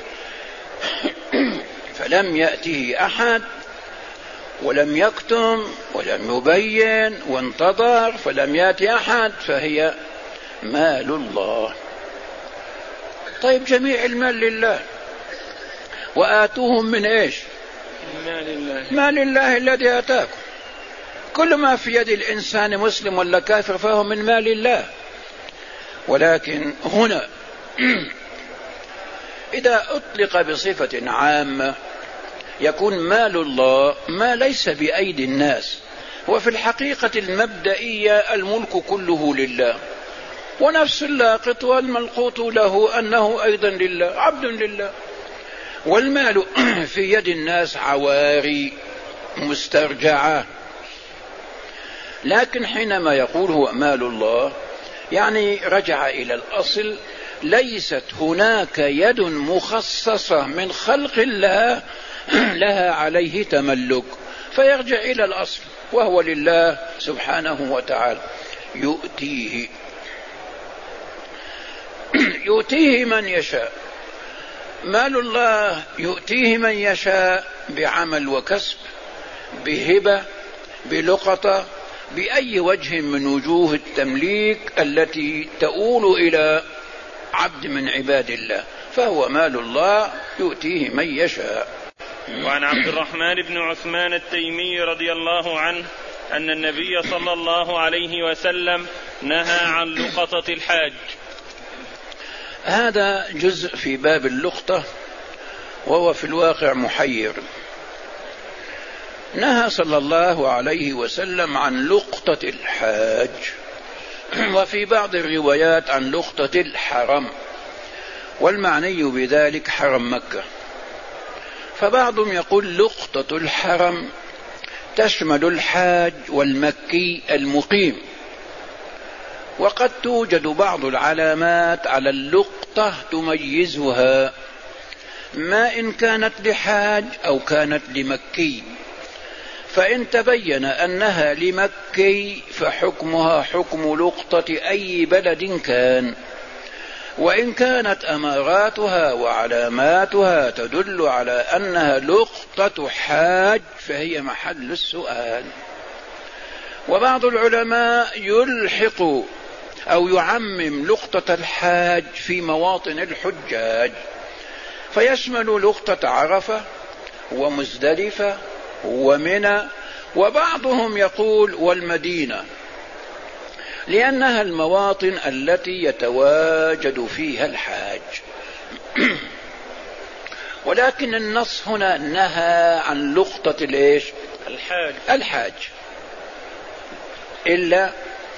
فلم يأته أحد ولم يكتم ولم يبين وانتظر فلم يأتي أحد، فهي مال الله. طيب جميع المال لله، وآتوهم من إيش؟ مال الله. مال الله الذي آتاكم. كل ما في يد الإنسان مسلم ولا كافر فهو من مال الله. ولكن هنا إذا أطلق بصفة عامة يكون مال الله ما ليس بأيدي الناس، وفي الحقيقة المبدئية الملك كله لله، ونفس اللاقط والملقوط له أنه أيضا لله، عبد لله. والمال في يد الناس عواري مسترجعة، لكن حينما يقول هو مال الله يعني رجع إلى الأصل، ليست هناك يد مخصصة من خلق الله لها عليه تملك، فيرجع إلى الأصل وهو لله سبحانه وتعالى. يؤتيه يؤتيه من يشاء. مال الله يؤتيه من يشاء بعمل وكسب، بهبة، بلقطة، بأي وجه من وجوه التمليك التي تؤول إلى عبد من عباد الله، فهو مال الله يؤتيه من يشاء. وعن عبد الرحمن بن عثمان التيمي رضي الله عنه أن النبي صلى الله عليه وسلم نهى عن لقطة الحاج. هذا جزء في باب اللقطة وهو في الواقع محير. نهى صلى الله عليه وسلم عن لقطة الحاج، وفي بعض الروايات عن لقطة الحرم، والمعني بذلك حرم مكة. فبعضهم يقول لقطة الحرم تشمل الحاج والمكي المقيم، وقد توجد بعض العلامات على اللقطة تميزها، ما إن كانت لحاج أو كانت لمكي. فإن تبين أنها لمكي فحكمها حكم لقطة أي بلد كان، وإن كانت أماراتها وعلاماتها تدل على أنها لقطة حاج فهي محل السؤال. وبعض العلماء يلحق أو يعمم لقطة الحاج في مواطن الحجاج، فيشمل لقطة عرفة ومزدلفة ومنى، وبعضهم يقول والمدينة، لأنها المواطن التي يتواجد فيها الحاج. ولكن النص هنا نهى عن لقطة الإيش؟ الحاج الحاج إلا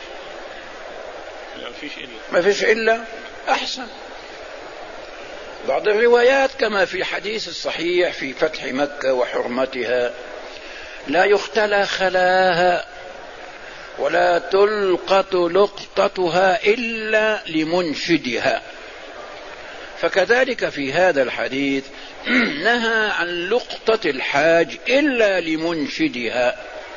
ما فيش إلا ما فيش إلا أحسن. بعض الروايات كما في حديث الصحيح في فتح مكة وحرمتها لا يختلى خلاها ولا تلقط لقطتها إلا لمنشدها، فكذلك في هذا الحديث نهى عن لقطة الحاج إلا لمنشدها.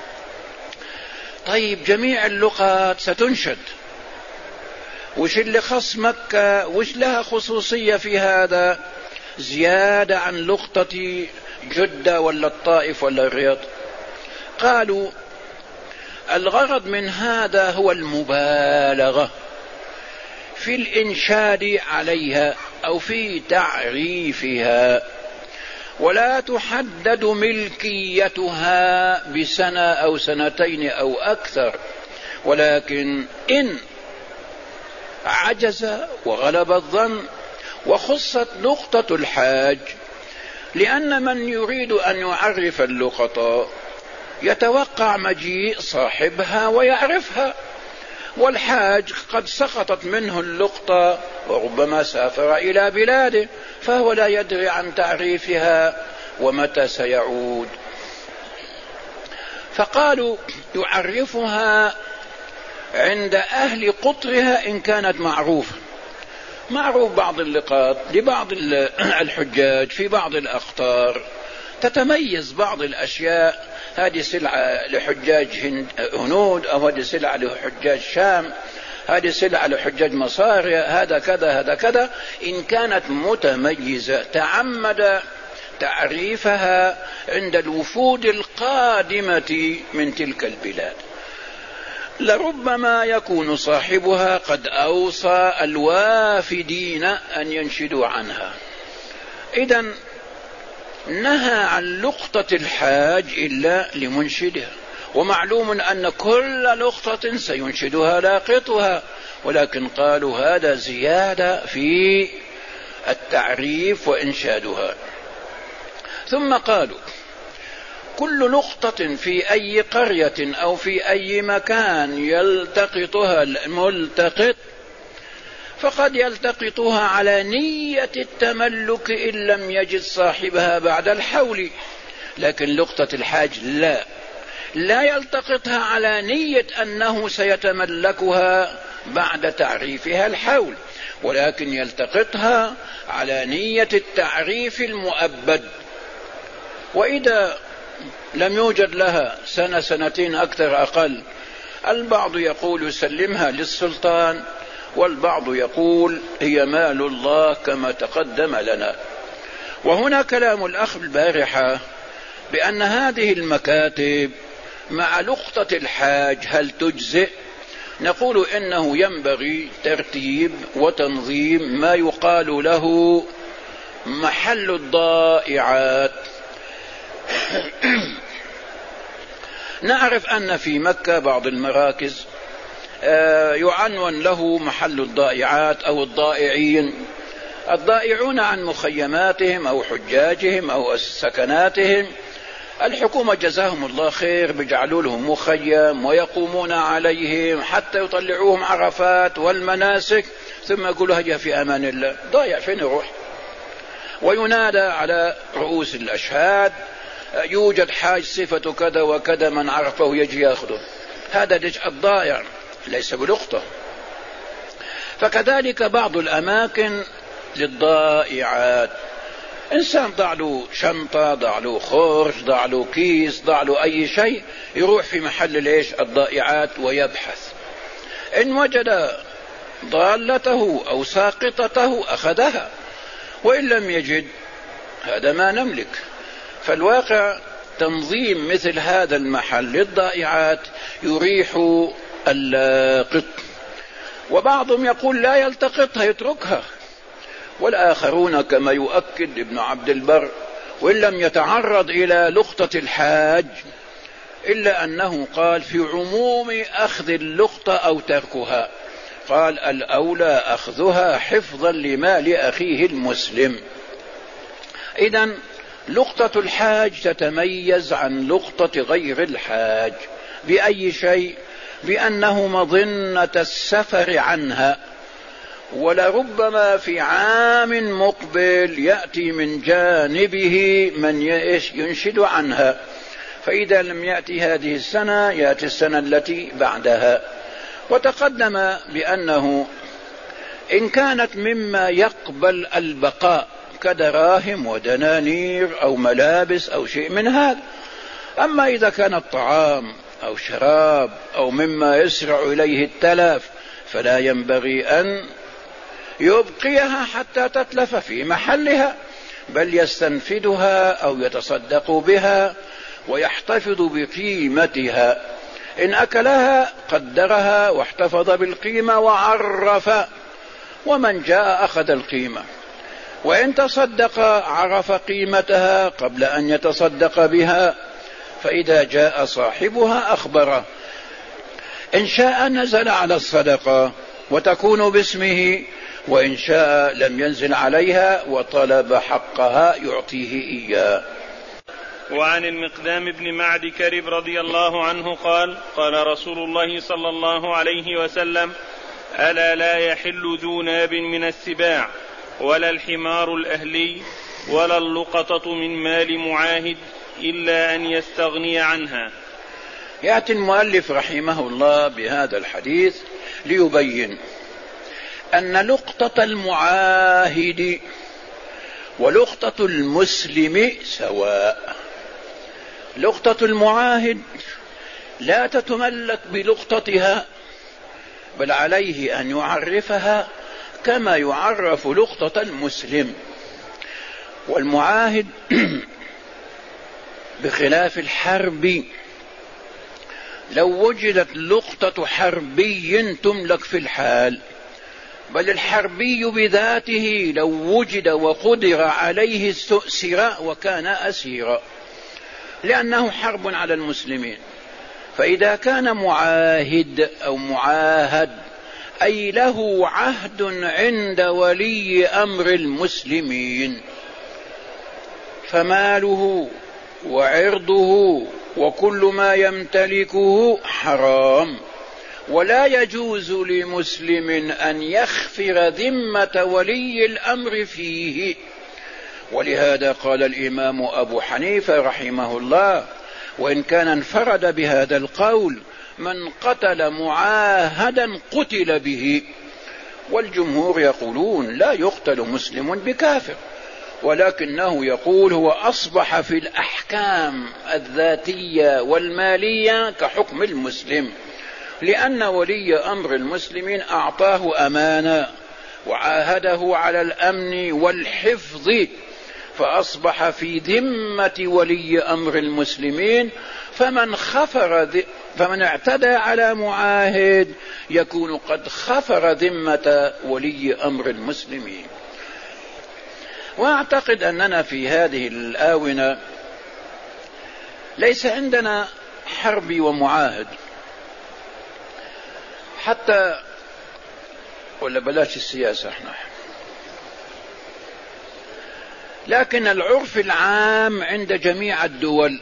طيب جميع اللقط ستنشد، وش اللي خص مكة؟ وش لها خصوصية في هذا زيادة عن لقطة جدة ولا الطائف ولا الرياض؟ قالوا الغرض من هذا هو المبالغة في الإنشاد عليها أو في تعريفها، ولا تحدد ملكيتها بسنة أو سنتين أو أكثر، ولكن إن عجز وغلب الظن وخصت لقطة الحاج، لأن من يريد أن يعرف اللقطة يتوقع مجيء صاحبها ويعرفها، والحاج قد سقطت منه اللقطة وربما سافر إلى بلاده فهو لا يدري عن تعريفها ومتى سيعود. فقالوا يعرفها عند أهل قطرها إن كانت معروفة. معروف بعض اللقاط لبعض الحجاج في بعض الأقطار تتميز بعض الأشياء، هذه سلعة لحجاج هنود أو هذه سلعة لحجاج شام، هذه سلعة لحجاج مصارية، هذا كذا هذا كذا. إن كانت متميزة تعمد تعريفها عند الوفود القادمة من تلك البلاد. لربما يكون صاحبها قد أوصى الوافدين أن ينشدوا عنها. إذن نهى عن لقطة الحاج إلا لمنشدها، ومعلوم أن كل لقطة سينشدها لاقطها، ولكن قالوا هذا زيادة في التعريف وإنشادها. ثم قالوا كل لقطة في أي قرية أو في أي مكان يلتقطها الملتقط فقد يلتقطها على نية التملك إن لم يجد صاحبها بعد الحول، لكن لقطة الحاج لا لا يلتقطها على نية أنه سيتملكها بعد تعريفها الحول، ولكن يلتقطها على نية التعريف المؤبد. وإذا لم يوجد لها سنة سنتين أكثر أقل، البعض يقول سلمها للسلطان، والبعض يقول هي مال الله كما تقدم لنا. وهنا كلام الأخ البارحة بأن هذه المكاتب مع لقطة الحاج هل تجزئ؟ نقول إنه ينبغي ترتيب وتنظيم ما يقال له محل الضائعات. نعرف أن في مكة بعض المراكز يعنون له محل الضائعات أو الضائعين، الضائعون عن مخيماتهم أو حجاجهم أو سكناتهم. الحكومة جزاهم الله خير بيجعلوا لهم مخيم ويقومون عليهم حتى يطلعوهم عرفات والمناسك، ثم يقولوا هيا في أمان الله. ضايع فين يروح؟ وينادى على رؤوس الأشهاد يوجد حاج صفة كذا وكذا، من عرفه يجي يأخذه. هذا الضائع ليس بلقطة. فكذلك بعض الأماكن للضائعات، إنسان ضع له شنطة، ضع له خرج، ضع له كيس، ضع له أي شيء، يروح في محل ليش الضائعات ويبحث. إن وجد ضالته أو ساقطته أخذها، وإن لم يجد هذا ما نملك. فالواقع تنظيم مثل هذا المحل للضائعات يريح القط. وبعضهم يقول لا يلتقطها يتركها، والآخرون كما يؤكد ابن عبد البر وإن لم يتعرض إلى لقطة الحاج إلا أنه قال في عموم أخذ اللقطة أو تركها، قال الأولى أخذها حفظا لمال أخيه المسلم. إذن لقطة الحاج تتميز عن لقطة غير الحاج بأي شيء؟ بأنه مظنة السفر عنها، ولربما في عام مقبل يأتي من جانبه من ينشد عنها، فإذا لم يأتي هذه السنة يأتي السنة التي بعدها. وتقدم بأنه إن كانت مما يقبل البقاء كدراهم ودنانير أو ملابس أو شيء من هذا، أما إذا كان الطعام أو شراب أو مما يسرع إليه التلف فلا ينبغي أن يبقيها حتى تتلف في محلها، بل يستنفدها أو يتصدق بها ويحتفظ بقيمتها. إن أكلها قدرها واحتفظ بالقيمة وعرف، ومن جاء أخذ القيمة، وإن تصدق عرف قيمتها قبل أن يتصدق بها، فإذا جاء صاحبها أخبره. إن شاء نزل على الصدقة وتكون باسمه، وإن شاء لم ينزل عليها وطلب حقها يعطيه إياه. وعن المقدام بن معد كرب رضي الله عنه قال قال رسول الله صلى الله عليه وسلم ألا لا يحل ذو ناب من السباع ولا الحمار الأهلي ولا اللقطة من مال معاهد إلا أن يستغني عنها. يأتي المؤلف رحمه الله بهذا الحديث ليبين أن لقطة المعاهد ولقطة المسلم سواء. لقطة المعاهد لا تتملك بلقطتها، بل عليه أن يعرفها كما يعرف لقطة المسلم. والمعاهد بخلاف الحربي، لو وجدت لقطة حربي تملك في الحال، بل الحربي بذاته لو وجد وقدر عليه استؤسر وكان أسيرا، لأنه حرب على المسلمين. فإذا كان معاهد أو معاهد أي له عهد عند ولي أمر المسلمين، فماله وعرضه وكل ما يمتلكه حرام، ولا يجوز لمسلم أن يخفر ذمة ولي الأمر فيه. ولهذا قال الإمام أبو حنيفة رحمه الله، وإن كان انفرد بهذا القول: من قتل معاهدا قتل به. والجمهور يقولون لا يقتل مسلم بكافر، ولكنه يقول هو أصبح في الأحكام الذاتية والمالية كحكم المسلم، لأن ولي أمر المسلمين أعطاه أمانة وعاهده على الأمن والحفظ، فأصبح في ذمة ولي أمر المسلمين. فمن خفر فمن اعتدى على معاهد يكون قد خفر ذمة ولي أمر المسلمين. وأعتقد أننا في هذه الآونة ليس عندنا حربي ومعاهد، حتى ولا بلاش السياسة احنا، لكن العرف العام عند جميع الدول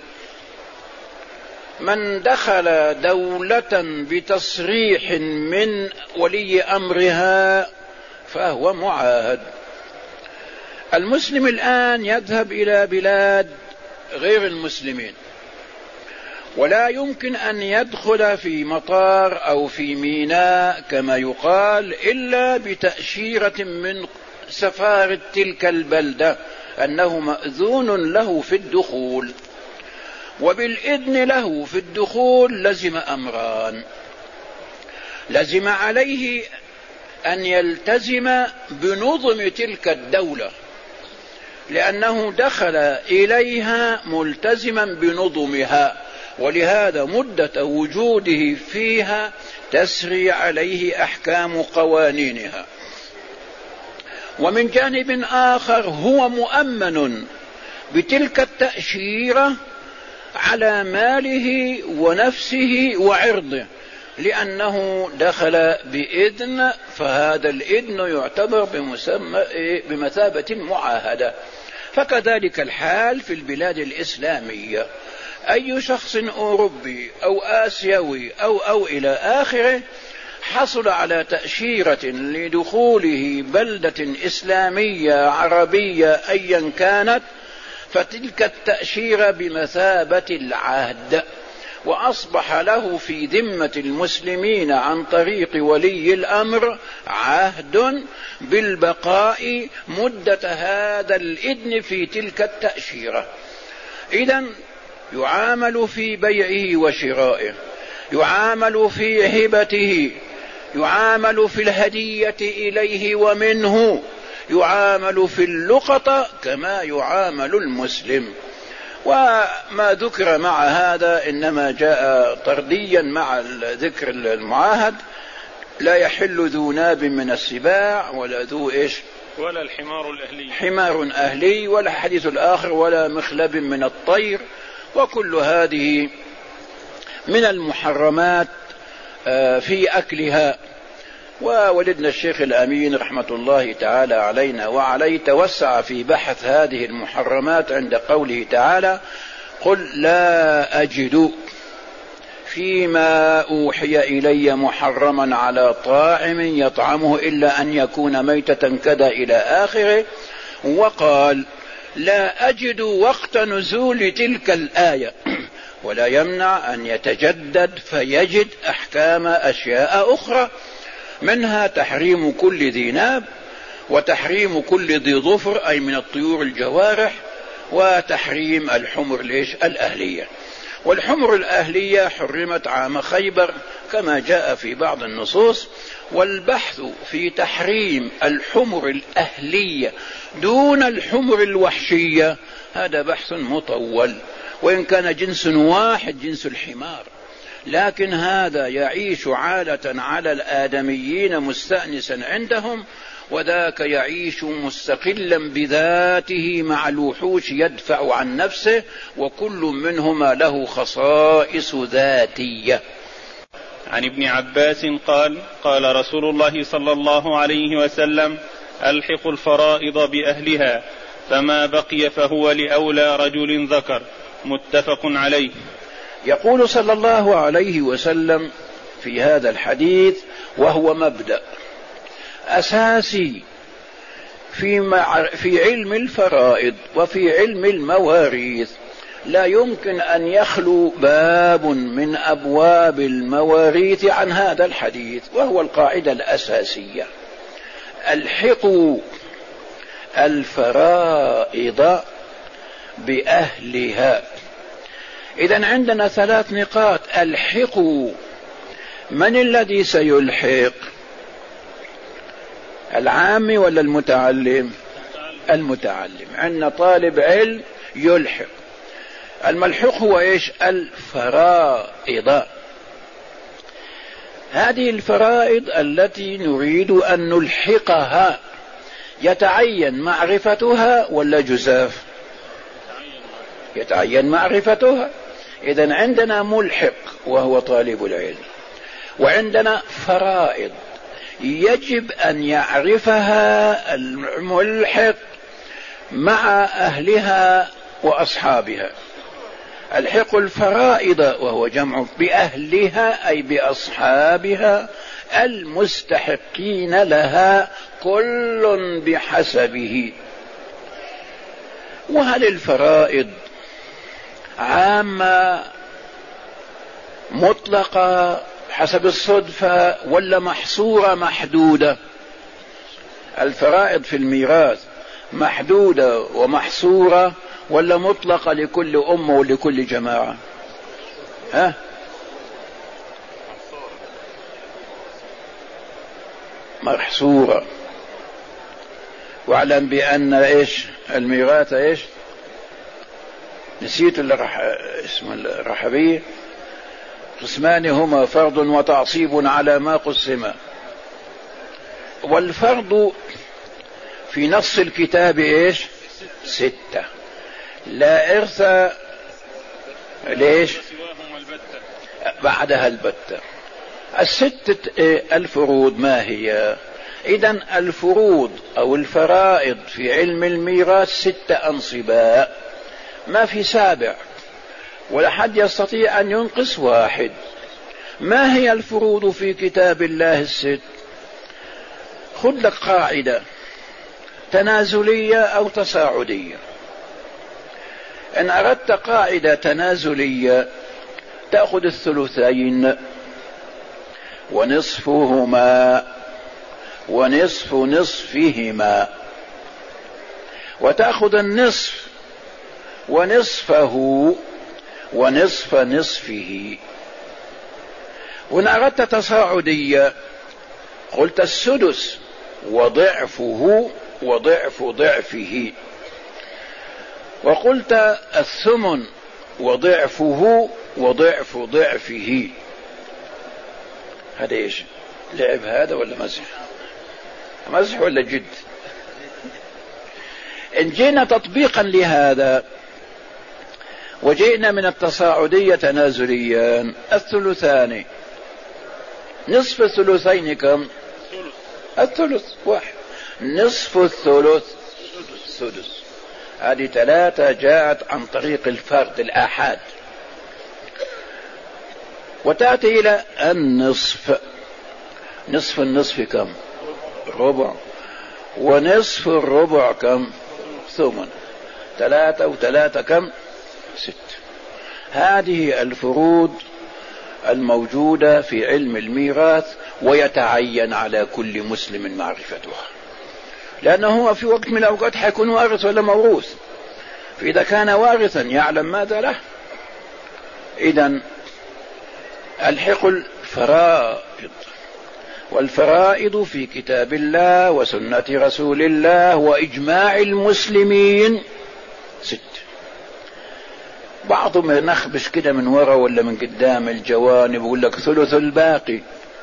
من دخل دولة بتصريح من ولي أمرها فهو معاهد. المسلم الآن يذهب إلى بلاد غير المسلمين، ولا يمكن أن يدخل في مطار أو في ميناء كما يقال إلا بتأشيرة من سفارة تلك البلدة أنه مأذون له في الدخول. وبالإذن له في الدخول لزم أمران: لزم عليه أن يلتزم بنظم تلك الدولة، لأنه دخل إليها ملتزما بنظمها، ولهذا مدة وجوده فيها تسري عليه أحكام قوانينها. ومن جانب آخر هو مؤمن بتلك التأشيرة على ماله ونفسه وعرضه، لأنه دخل بإذن، فهذا الإذن يعتبر بمثابة معاهدة. فكذلك الحال في البلاد الإسلامية، أي شخص أوروبي أو آسيوي أو أو إلى آخره حصل على تأشيرة لدخوله بلدة إسلامية عربية أيا كانت، فتلك التأشيرة بمثابة العهد، وأصبح له في ذمة المسلمين عن طريق ولي الأمر عهد بالبقاء مدة هذا الإذن في تلك التأشيرة. إذن يعامل في بيعه وشرائه، يعامل في هبته، يعامل في الهدية إليه ومنه، يعامل في اللقطة كما يعامل المسلم. وما ذكر مع هذا إنما جاء طرديا مع ذكر المعاهد: لا يحل ذو ناب من السباع ولا ذو إيش ولا الحمار الأهلي حمار أهلي، ولا حديث الآخر ولا مخلب من الطير. وكل هذه من المحرمات في أكلها. وولدنا الشيخ الأمين رحمة الله تعالى علينا وعليه توسع في بحث هذه المحرمات عند قوله تعالى: قل لا أجد فيما أوحي إلي محرما على طاعم يطعمه إلا أن يكون ميتة كذا إلى آخره. وقال: لا أجد وقت نزول تلك الآية، ولا يمنع أن يتجدد فيجد أحكام أشياء أخرى، منها تحريم كل ذي ناب، وتحريم كل ذي ظفر أي من الطيور الجوارح، وتحريم الحمر ليش الأهلية. والحمر الأهلية حرمت عام خيبر كما جاء في بعض النصوص. والبحث في تحريم الحمر الأهلية دون الحمر الوحشية هذا بحث مطول، وإن كان جنس واحد جنس الحمار، لكن هذا يعيش عالة على الآدميين مستأنسا عندهم، وذاك يعيش مستقلا بذاته مع الوحوش يدفع عن نفسه، وكل منهما له خصائص ذاتية. عن ابن عباس قال: قال رسول الله صلى الله عليه وسلم: ألحقوا الفرائض بأهلها، فما بقي فهو لأولى رجل ذكر. متفق عليه. يقول صلى الله عليه وسلم في هذا الحديث، وهو مبدأ أساسي في, مع في علم الفرائض وفي علم المواريث، لا يمكن أن يخلو باب من أبواب المواريث عن هذا الحديث، وهو القاعدة الأساسية: الحقوا الفرائض بأهلها. إذن عندنا ثلاث نقاط: الحقوا، من الذي سيلحق؟ العام ولا المتعلم؟ المتعلم. عندنا طالب علم يلحق. الملحق هو إيش؟ الفرائض. هذه الفرائض التي نريد أن نلحقها يتعين معرفتها ولا جزاف؟ يتعين معرفتها. إذن عندنا ملحق وهو طالب العلم، وعندنا فرائض يجب أن يعرفها الملحق مع أهلها وأصحابها. الحق الفرائض وهو جمع بأهلها أي بأصحابها المستحقين لها كل بحسبه. وهل الفرائض عامة مطلقة حسب الصدفة ولا محصورة محدودة؟ الفرائض في الميراث محدودة ومحصورة ولا مطلقة لكل أمة ولكل جماعة؟ ها؟ محصورة. واعلم بأن إيش الميراث إيش نسيت الرح... اسم الرحبية قسمان هما فرض وتعصيب على ما قسم. والفرض في نص الكتاب إيش ستة لا إرث ليش بعدها البتة. الستة الفروض ما هي؟ إذن الفروض أو الفرائض في علم الميراث ستة أنصباء، ما في سابع ولا حد يستطيع أن ينقص واحد. ما هي الفروض في كتاب الله الست؟ خذ لك قاعدة تنازلية أو تصاعدية. إن أردت قاعدة تنازلية تأخذ الثلثين ونصفهما ونصف نصفهما، وتأخذ النصف ونصفه ونصف نصفه. وإن أردت تصاعدية قلت السدس وضعفه وضعف ضعفه، وقلت الثمن وضعفه وضعف ضعفه. هذا ايش؟ لعب هذا ولا مزح؟ مزح ولا جد؟ إن جينا تطبيقا لهذا وجئنا من التصاعدية تنازليا، الثلثان نصف الثلثين كم؟ الثلث واحد، نصف الثلث سدس. هذه ثلاثة جاءت عن طريق الفرد الآحاد. وتأتي إلى النصف، نصف النصف كم؟ ربع، ونصف الربع كم؟ ثمن. ثلاثة وثلاثة كم؟ ست. هذه الفروض الموجودة في علم الميراث، ويتعين على كل مسلم معرفتها، لأنه هو في وقت من الأوقات حيكون وارث ولا موروث، فإذا كان وارثا يعلم ماذا له. إذن الحق الفرائض، والفرائض في كتاب الله وسنة رسول الله وإجماع المسلمين ست. بعضهم نخبش كده من وراء ولا من قدام الجوانب يقول لك ثلث الباقي.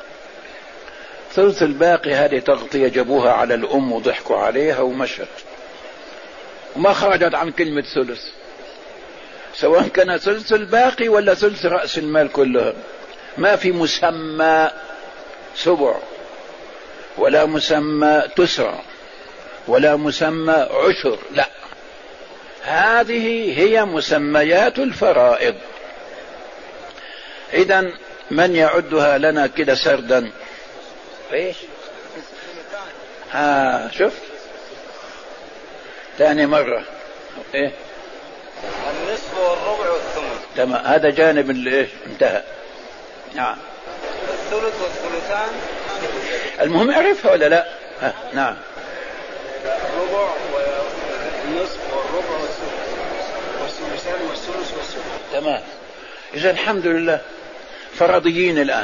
ثلث الباقي هذه تغطية جابوها على الأم وضحكوا عليها ومشت وما خرجت عن كلمة ثلث، سواء كان ثلث الباقي ولا ثلث رأس المال كلها. ما في مسمى سبع ولا مسمى تسع ولا مسمى عشر، لا، هذه هي مسميات الفرائض. إذن من يعدها لنا كده سردا؟ ايش؟ ها شفت ثاني مرة ايه؟ النصف والربع والثمن. تمام، هذا جانب اللي انتهى. نعم. الثلث والثلثان. المهم اعرفها ولا لا؟ ها. نعم. الربع والنصف والربع والثلثان والثلث والثلث. تمام. إذا الحمد لله فرضيين الآن.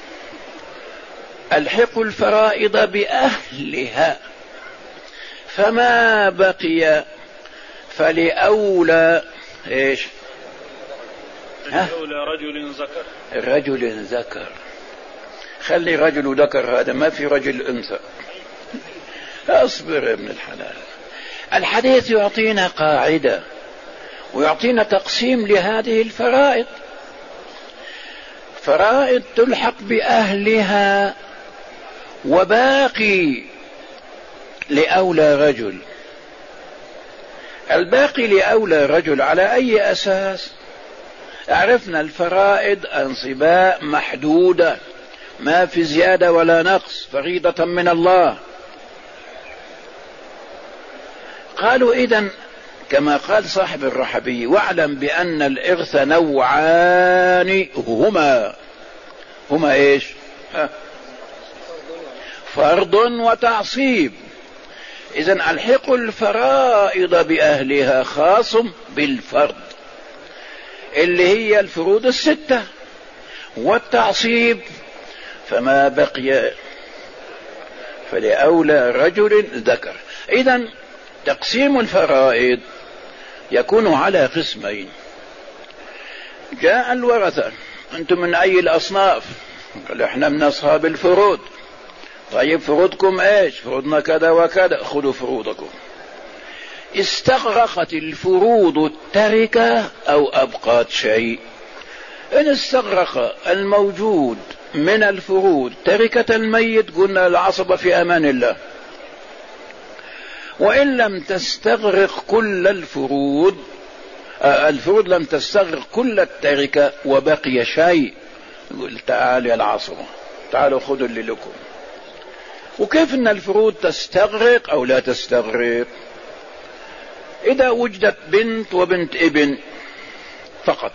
الحق الفرائض بأهلها، فما بقي فلأولى ايش؟ لأولى رجل ذكر. رجل ذكر، خلي رجل ذكر، هذا ما في رجل أنثى. اصبر يا ابن الحلال. الحديث يعطينا قاعدة ويعطينا تقسيم لهذه الفرائض. فرائض تلحق بأهلها وباقي لأولى رجل. الباقي لأولى رجل على أي أساس؟ عرفنا الفرائض أنصباء محدودة، ما في زيادة ولا نقص، فريضة من الله. قالوا إذن كما قال صاحب الرحبي: واعلم بأن الإرث نوعان هما هما إيش؟ فرض وتعصيب. إذن الحق الفرائض بأهلها خاص بالفرض اللي هي الفروض الستة، والتعصيب فما بقي فلأولى رجل ذكر. إذن تقسيم الفرائض يكون على قسمين. جاء الورثة: أنتم من أي الأصناف؟ قال: إحنا من أصحاب الفروض. طيب فروضكم إيش؟ فروضنا كذا وكذا، خذوا فروضكم. استغرقت الفروض التركة أو أبقت شيء؟ إن استغرق الموجود من الفروض تركة الميت قلنا العصبة في أمان الله، وإن لم تستغرق كل الفروض آه الفروض لم تستغرق كل التركة وبقي شيء، يقول: تعال يا العصبة، تعالوا خذوا اللي لكم. وكيف أن الفروض تستغرق أو لا تستغرق؟ إذا وجدت بنت وبنت ابن فقط،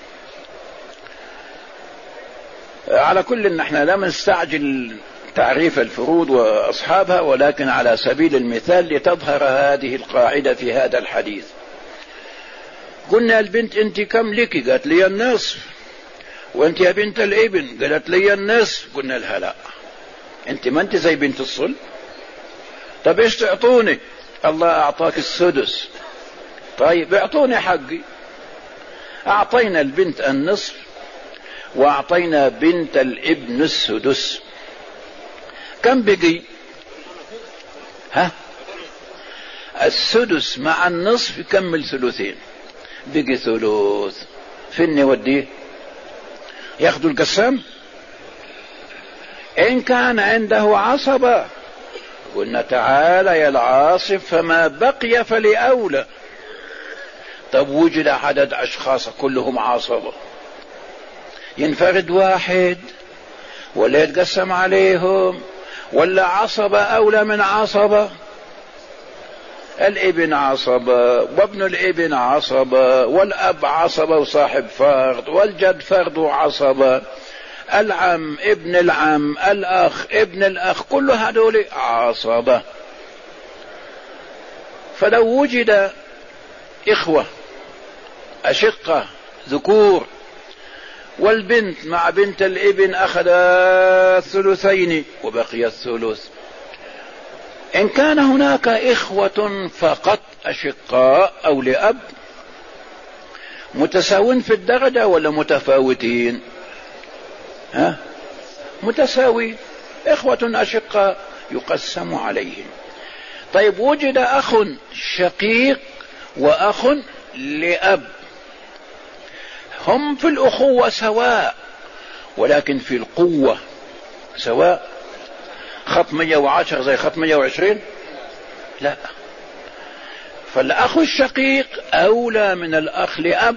على كل نحن لا نستعجل تعريف الفروض وأصحابها، ولكن على سبيل المثال لتظهر هذه القاعدة في هذا الحديث. قلنا البنت: أنت كم لك؟ قالت: لي النصف. وأنت يا بنت الابن؟ قالت: لي النصف. قلنا لها: لا، أنت ما أنت زي بنت الصل. طب إيش تعطوني؟ الله أعطاك السدس. طيب اعطوني حقي. أعطينا البنت النصف وأعطينا بنت الابن السدس. كم بقي؟ ها؟ السدس مع النصف يكمل ثلثين، بقي ثلث. فين يوديه؟ ياخذوا القسام. إن كان عنده عصبة قلنا: تعال يا العاصب، فما بقي فلأولى. طب وجد عدد أشخاص كلهم عصبة، ينفرد واحد ولا يتقسم عليهم؟ ولا عصبة أولى من عصبة؟ الابن عصبة وابن الابن عصبة والأب عصبة وصاحب فرض والجد فرض عصبة، العم ابن العم الأخ ابن الأخ، كل هذول عصبة. فلو وجد إخوة أشقة ذكور والبنت مع بنت الابن أخذ الثلثين وبقي الثلث. إن كان هناك إخوة فقط أشقاء أو لأب متساوين في الدرجة ولا متفاوتين؟ ها؟ متساوي. إخوة أشقاء يقسم عليهم. طيب وجد أخ شقيق وأخ لأب، هم في الأخوة سواء ولكن في القوة سواء. خط مية وعشرة زي خط مية وعشرين؟ لا. فالأخ الشقيق أولى من الأخ لأب،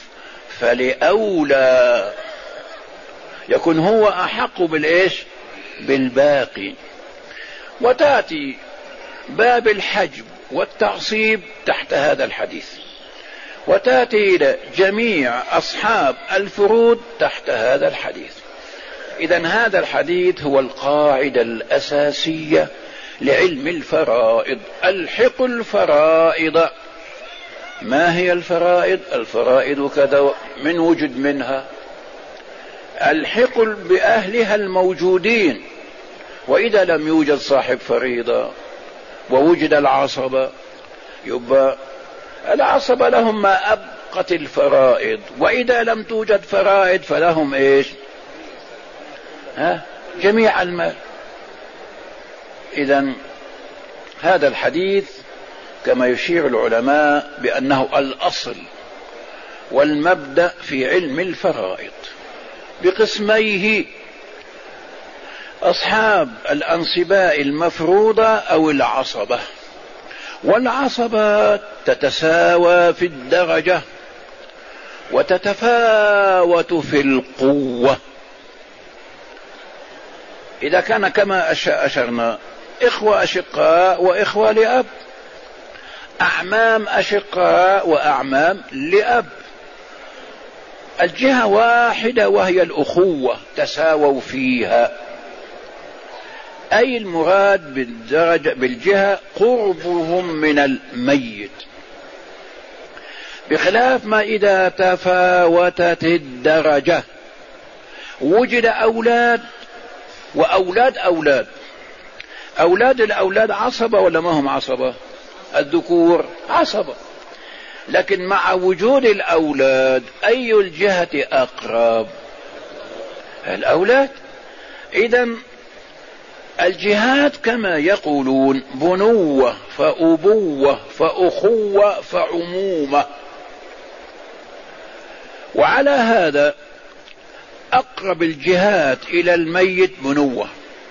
فلأولى يكون هو أحق بالإيش؟ بالباقي. وتأتي باب الحجب والتعصيب تحت هذا الحديث، وتأتي إلى جميع أصحاب الفروض تحت هذا الحديث. إذن هذا الحديث هو القاعدة الأساسية لعلم الفرائض. الحق الفرائض. ما هي الفرائض؟ الفرائض كذا من وجد منها، الحق بأهلها الموجودين. وإذا لم يوجد صاحب فريضة ووجد العصبة، يبقى العصبة لهم ما أبقت الفرائض، وإذا لم توجد فرائض فلهم إيش؟ ها؟ جميع المال. إذن هذا الحديث كما يشير العلماء بأنه الأصل والمبدأ في علم الفرائض بقسميه: أصحاب الأنصباء المفروضة أو العصبة. والعصبة تتساوى في الدرجة وتتفاوت في القوة. إذا كان كما أشرنا إخوة أشقاء وإخوة لأب، أعمام أشقاء وأعمام لأب، الجهة واحدة وهي الأخوة، تساووا فيها. أي المراد بالدرجة بالجهة قربهم من الميت، بخلاف ما إذا تفاوتت الدرجة وجد أولاد وأولاد أولاد. أولاد الأولاد عصبة ولا ما هم عصبة؟ الذكور عصبة، لكن مع وجود الأولاد أي الجهة أقرب؟ الأولاد. إذن الجهات كما يقولون بنوة فأبوة فأخوة فعمومة. وعلى هذا أقرب الجهات إلى الميت بنوة،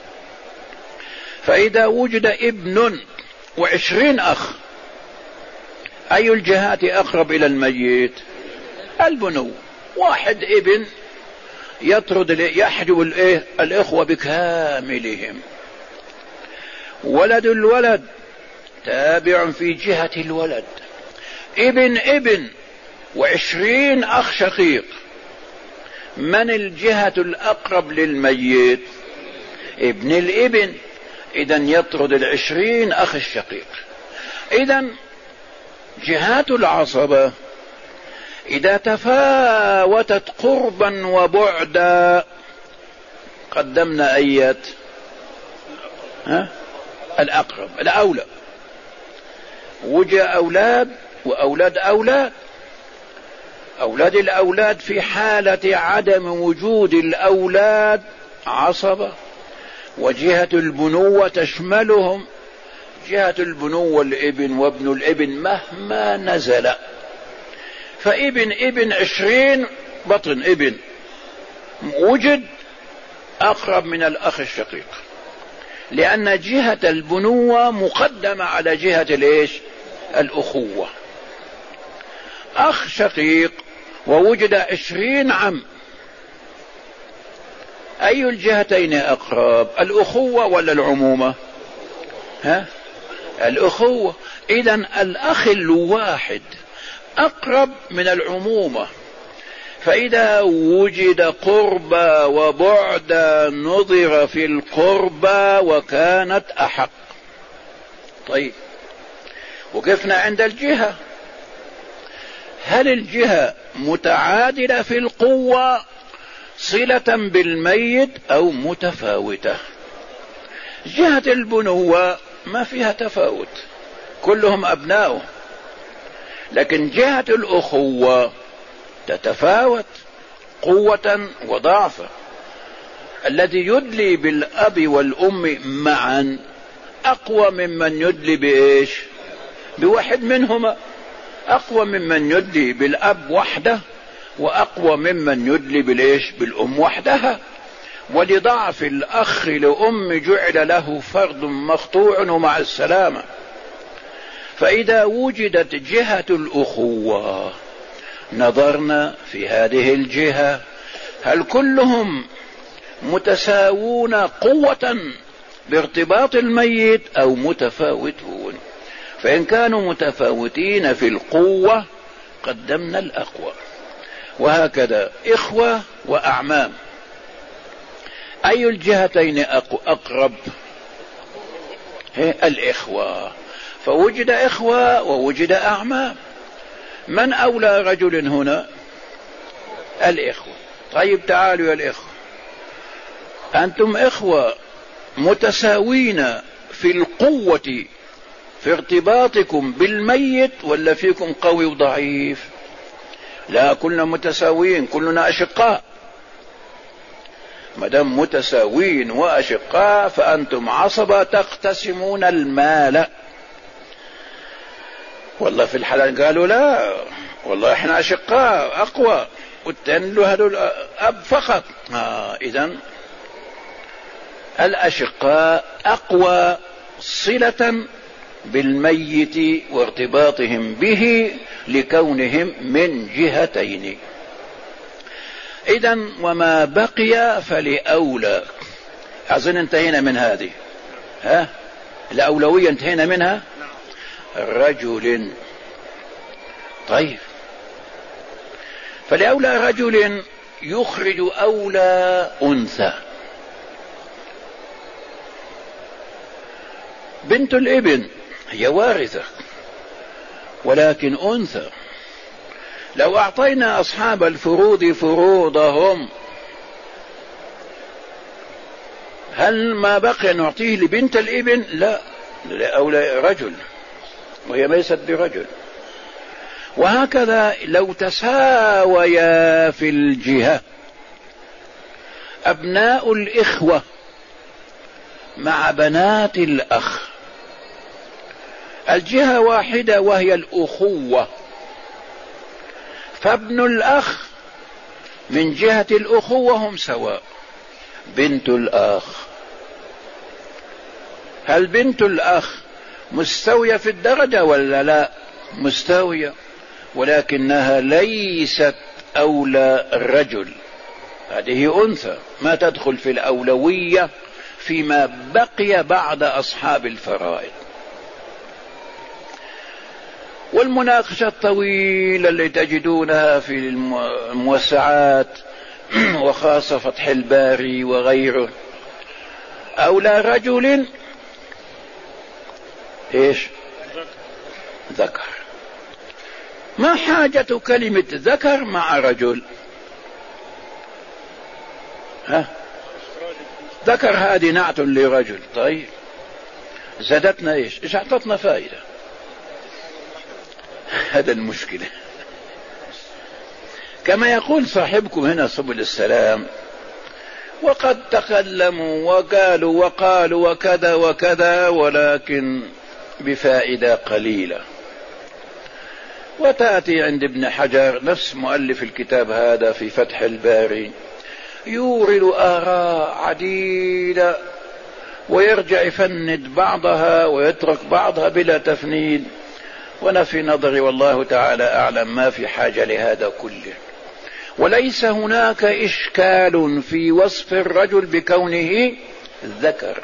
فإذا وجد ابن وعشرين أخ أي الجهات أقرب إلى الميت؟ البنو. واحد ابن يطرد يحجب الإخوة بكاملهم، ولد الولد تابع في جهة الولد، ابن ابن وعشرين أخ شقيق، من الجهة الأقرب للميت؟ ابن الابن، إذن يطرد العشرين أخ الشقيق. إذن جهات العصبة إذا تفاوتت قربا وبعدا قدمنا أية ها؟ الأقرب الأولى. وجاء أولاد وأولاد أولاد، أولاد الأولاد في حالة عدم وجود الأولاد عصبة، وجهة البنوة تشملهم، جهة البنوة الابن وابن الابن مهما نزل، فابن ابن عشرين بطن ابن وجد أقرب من الأخ الشقيق، لأن جهة البنوة مقدمة على جهة الإيش؟ الأخوة. أخ شقيق ووجد عشرين عم، أي الجهتين أقرب؟ الأخوة ولا العمومة؟ ها؟ الأخوة. إذن الأخ الواحد أقرب من العمومة، فإذا وجد قربى وبعدا نظر في القربى وكانت أحق. طيب، وقفنا عند الجهة، هل الجهة متعادلة في القوة صلة بالميت أو متفاوتة؟ جهة البنوة ما فيها تفاوت، كلهم أبناؤه، لكن جهة الأخوة تتفاوت قوة وضعفا. الذي يدلي بالأب والأم معا أقوى ممن يدلي بإيش؟ بواحد منهما، أقوى ممن يدلي بالأب وحده، وأقوى ممن يدلي بالإيش؟ بالأم وحدها. ولضعف الأخ لأم جعل له فرد مقطوع ومع السلامة. فإذا وجدت جهة الأخوة نظرنا في هذه الجهة هل كلهم متساوون قوة بارتباط الميت أو متفاوتون؟ فإن كانوا متفاوتين في القوة قدمنا الأقوى. وهكذا إخوة وأعمام، أي الجهتين أقرب؟ الإخوة. فوجد إخوة ووجد أعمام، من أولى رجل هنا؟ الإخوة. طيب تعالوا يا الإخوة، أنتم إخوة متساوين في القوة في ارتباطكم بالميت ولا فيكم قوي وضعيف؟ لا، كلنا متساويين، كلنا أشقاء. مدام متساوين وأشقاء فأنتم عصبة تقتسمون المال. والله في الحلال قالوا لا، والله احنا أشقاء أقوى، والتاني له هذول أب فقط. آه إذن الأشقاء أقوى صلة بالميت وارتباطهم به لكونهم من جهتين. إذن وما بقي فلأولى. أظن انتهينا من هذه، ها؟ الأولوية انتهينا منها. رجل. طيب، فلأولى رجل يخرج أولى أنثى. بنت الابن هي وارثة ولكن أنثى. لو أعطينا أصحاب الفروض فروضهم هل ما بقي نعطيه لبنت الابن؟ لا، أو رجل، وهي ليست برجل. وهكذا لو تساويا في الجهة أبناء الإخوة مع بنات الأخ، الجهة واحدة وهي الأخوة، فابن الأخ من جهة الأخوة هم سواء. بنت الأخ، هل بنت الأخ مستوية في الدرجة ولا لا؟ مستوية، ولكنها ليست أولى الرجل، هذه أنثى ما تدخل في الأولوية فيما بقي بعد أصحاب الفرائض. والمناقشة الطويلة اللي تجدونها في الموسعات وخاصة فتح الباري وغيره، أولى رجل إيش؟ ذكر. ما حاجة كلمة ذكر مع رجل؟ ها؟ ذكر هذه نعت لرجل. طيب زادتنا ايش؟ ايش اعطتنا فائدة؟ هذا المشكلة. كما يقول صاحبكم هنا سبل السلام: وقد تكلموا وقالوا وقالوا وكذا وكذا، ولكن بفائدة قليلة. وتأتي عند ابن حجر نفس مؤلف الكتاب هذا في فتح الباري يورد آراء عديدة ويرجع يفند بعضها ويترك بعضها بلا تفنيد، وانا في نظري والله تعالى اعلم ما في حاجة لهذا كله. وليس هناك اشكال في وصف الرجل بكونه ذكر،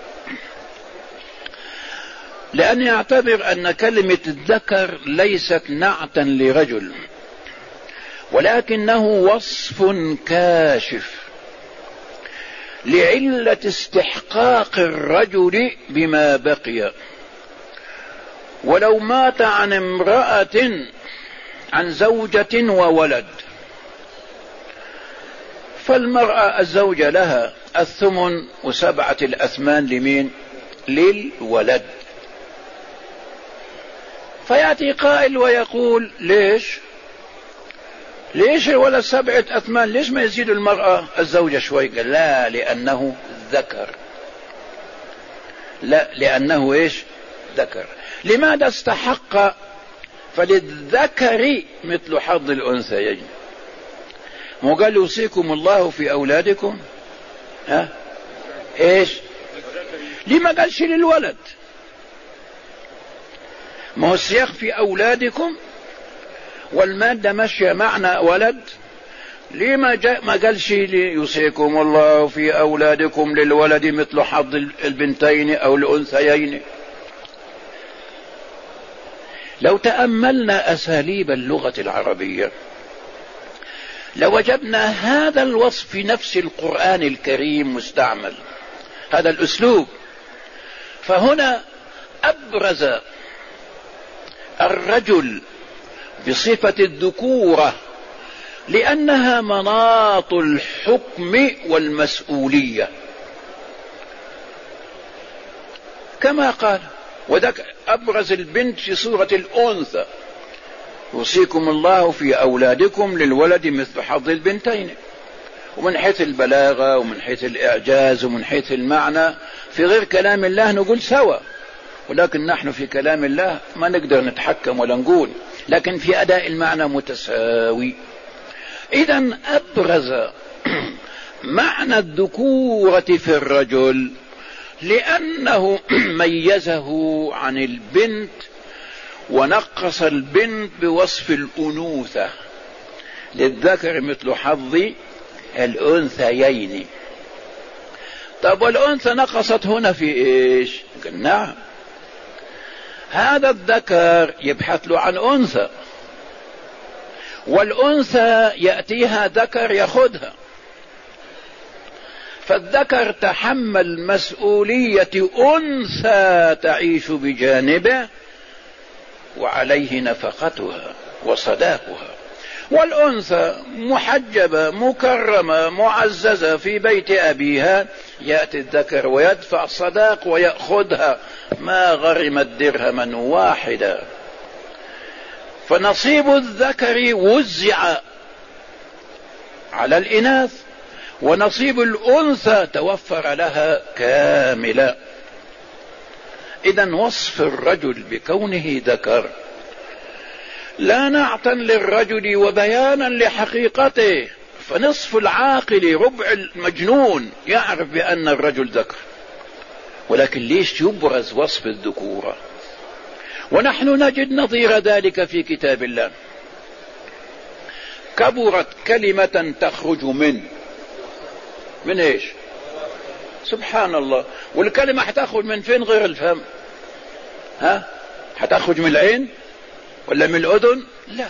لأني أعتبر أن كلمة الذكر ليست نعتا لرجل، ولكنه وصف كاشف لعلة استحقاق الرجل بما بقي. ولو مات عن امرأة عن زوجة وولد، فالمرأة الزوجة لها الثمن وسبعة الأثمان لمين؟ للولد. فيأتي قائل ويقول: ليش ليش الولد سبعة أثمان؟ ليش ما يزيد المرأة الزوجة شوي؟ قال: لا، لأنه ذكر. لا، لأنه إيش؟ ذكر. لماذا استحق؟ فللذكر مثل حظ الأنثيين. مو قال: يوصيكم الله في أولادكم؟ ها إيش؟ لما قالش للولد؟ ما هو السياق في أولادكم والمادة ماشية معنى ولد. لما جاء ما قالش يوصيكم الله في أولادكم للولد مثل حظ البنتين أو الأنثيين؟ لو تأملنا أساليب اللغة العربية لوجدنا هذا الوصف في نفس القرآن الكريم مستعمل، هذا الأسلوب. فهنا أبرز الرجل بصفة الذكورة لأنها مناط الحكم والمسؤولية، كما قال. وذاك أبرز البنت في صورة الأنثى: يوصيكم الله في أولادكم للولد مثل حظ البنتين. ومن حيث البلاغة ومن حيث الإعجاز ومن حيث المعنى في غير كلام الله نقول سوا، ولكن نحن في كلام الله ما نقدر نتحكم ولا نقول، لكن في أداء المعنى متساوي. إذن أبرز معنى الذكورة في الرجل لأنه ميزه عن البنت ونقص البنت بوصف الأنوثة: للذكر مثل حظ الأنثيين. طب والأنثى نقصت هنا في إيش؟ قال: نعم، هذا الذكر يبحث له عن أنثى، والأنثى يأتيها ذكر يأخذها، فالذكر تحمل مسؤولية أنثى تعيش بجانبه وعليه نفقتها وصداقها، والأنثى محجبة مكرمة معززة في بيت أبيها يأتي الذكر ويدفع صداق ويأخذها ما غرمت درهما واحدا. فنصيب الذكر وزع على الإناث، ونصيب الأنثى توفر لها كاملا. إذن وصف الرجل بكونه ذكر لا نعتا للرجل وبيانا لحقيقته، فنصف العاقل ربع المجنون يعرف بأن الرجل ذكر، ولكن ليش يبرز وصف الذكورة؟ ونحن نجد نظير ذلك في كتاب الله. كبرت كلمة تخرج من من ايش؟ سبحان الله. والكلمة حتخرج من فين غير الفم؟ ها؟ حتخرج من العين ولا من الأذن؟ لا.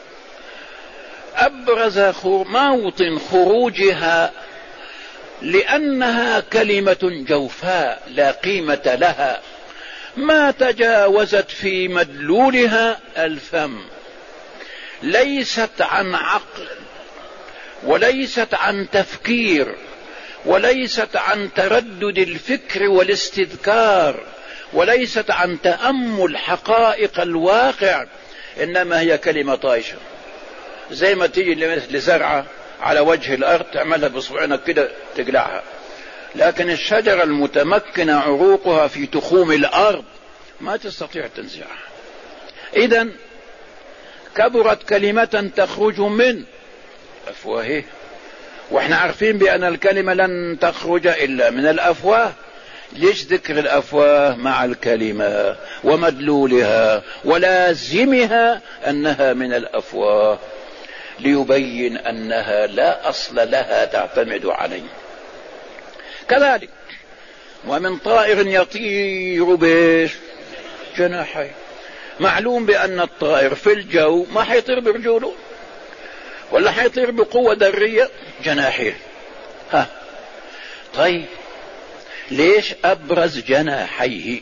أبرز موطن خروجها لأنها كلمة جوفاء لا قيمة لها، ما تجاوزت في مدلولها الفم، ليست عن عقل وليست عن تفكير وليست عن تردد الفكر والاستذكار وليست عن تأمل حقائق الواقع، إنما هي كلمة طايشة، زي ما تيجي لزرعة على وجه الأرض تعملها بصبعينك كده تقلعها، لكن الشجرة المتمكنة عروقها في تخوم الأرض ما تستطيع تنزعها. إذن كبرت كلمة تخرج من أفواهه، واحنا عارفين بأن الكلمة لن تخرج إلا من الأفواه. ليش ذكر الأفواه مع الكلمة ومدلولها ولازمها أنها من الأفواه؟ ليبين أنها لا أصل لها تعتمد عليه. كذلك ومن طائر يطير بيش جناحي، معلوم بأن الطائر في الجو ما حيطير برجوله ولا حيطير بقوة ذرية، جناحيه. ها طيب ليش أبرز جناحيه؟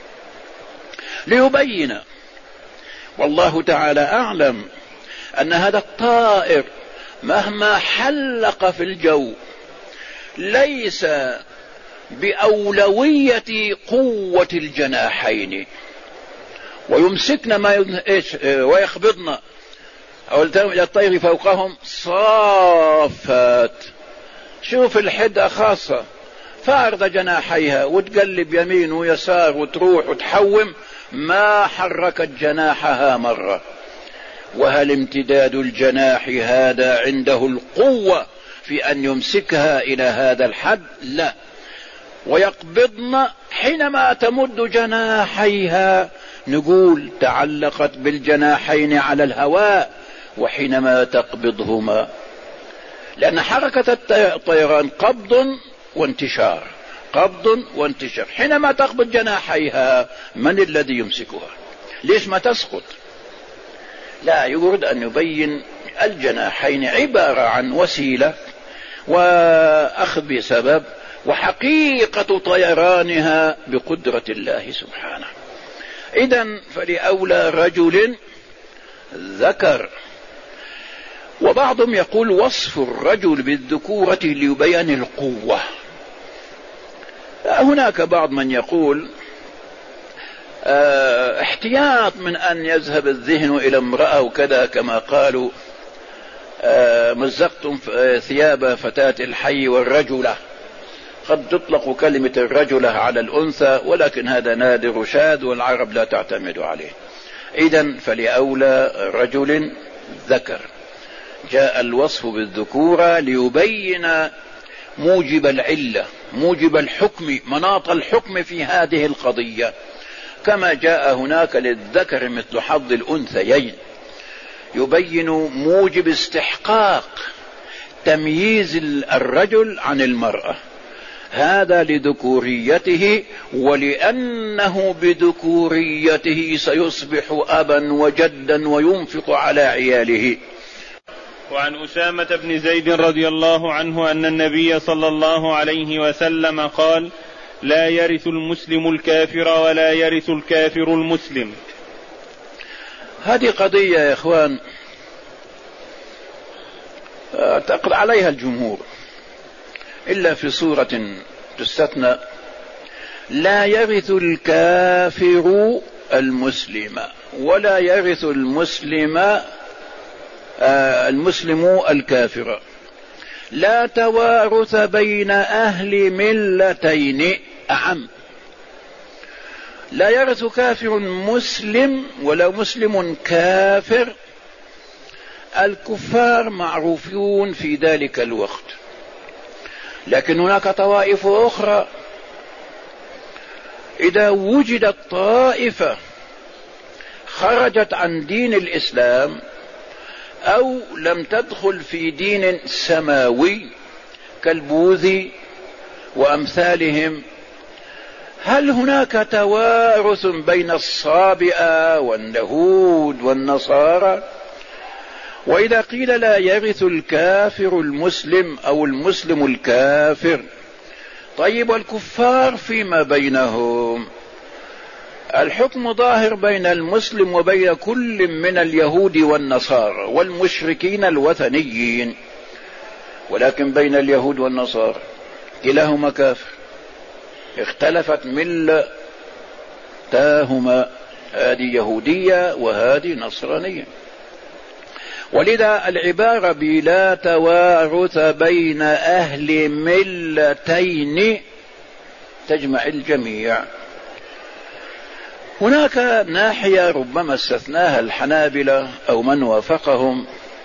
ليبين، والله تعالى أعلم، أن هذا الطائر مهما حلق في الجو ليس بأولوية قوة الجناحين، ويمسكن ما إيش ويخبضن أو إلى الطير فوقهم صافات. شوف الحدة خاصة فارض جناحيها وتقلب يمين ويسار وتروح وتحوم، ما حركت جناحها مرة. وهل امتداد الجناح هذا عنده القوة في أن يمسكها إلى هذا الحد؟ لا. ويقبضن حينما تمد جناحيها نقول تعلقت بالجناحين على الهواء، وحينما تقبضهما، لأن حركة الطيران قبض وانتشار قبض وانتشار، حينما تقبض جناحيها من الذي يمسكها؟ ليش ما تسقط؟ لا، يريد أن يبين الجناحين عبارة عن وسيلة وأخذ بسبب، وحقيقة طيرانها بقدرة الله سبحانه. إذن فلأولى رجل ذكر. وبعضهم يقول وصف الرجل بالذكورة ليبين القوة. هناك بعض من يقول اه احتياط من أن يذهب الذهن إلى امرأة وكذا، كما قالوا اه مزقتم ثياب فتاة الحي والرجلة. قد تطلق كلمة الرجلة على الأنثى، ولكن هذا نادر شاذ والعرب لا تعتمد عليه. إذن فلأولى رجل ذكر. جاء الوصف بالذكورة ليبين موجب العلة، موجب الحكم، مناط الحكم في هذه القضية، كما جاء هناك للذكر مثل حظ الأنثيين، يبين موجب استحقاق تمييز الرجل عن المرأة، هذا لذكوريته، ولأنه بذكوريته سيصبح أبا وجدا وينفق على عياله. وعن أسامة بن زيد رضي الله عنه أن النبي صلى الله عليه وسلم قال: لا يرث المسلم الكافر ولا يرث الكافر المسلم. هذه قضية يا إخوان تقل عليها الجمهور إلا في صورة تستثنى: لا يرث الكافر المسلم ولا يرث المسلم آه المسلم الكافر. لا توارث بين أهل ملتين أعم. لا يرث كافر مسلم ولا مسلم كافر. الكفار معروفون في ذلك الوقت، لكن هناك طوائف أخرى. إذا وجدت طائفة خرجت عن دين الإسلام أو لم تدخل في دين سماوي كالبوذي وأمثالهم، هل هناك توارث بين الصابئة واليهود والنصارى؟ وإذا قيل لا يرث الكافر المسلم أو المسلم الكافر، طيب والكفار فيما بينهم؟ الحكم ظاهر بين المسلم وبين كل من اليهود والنصارى والمشركين الوثنيين، ولكن بين اليهود والنصارى كلاهما كافر، اختلفت ملتاهما، هذه يهودية وهذه نصرانية. ولذا العبارة بلا توارث بين أهل ملتين تجمع الجميع. هناك ناحية ربما استثناها الحنابلة أو من وافقهم،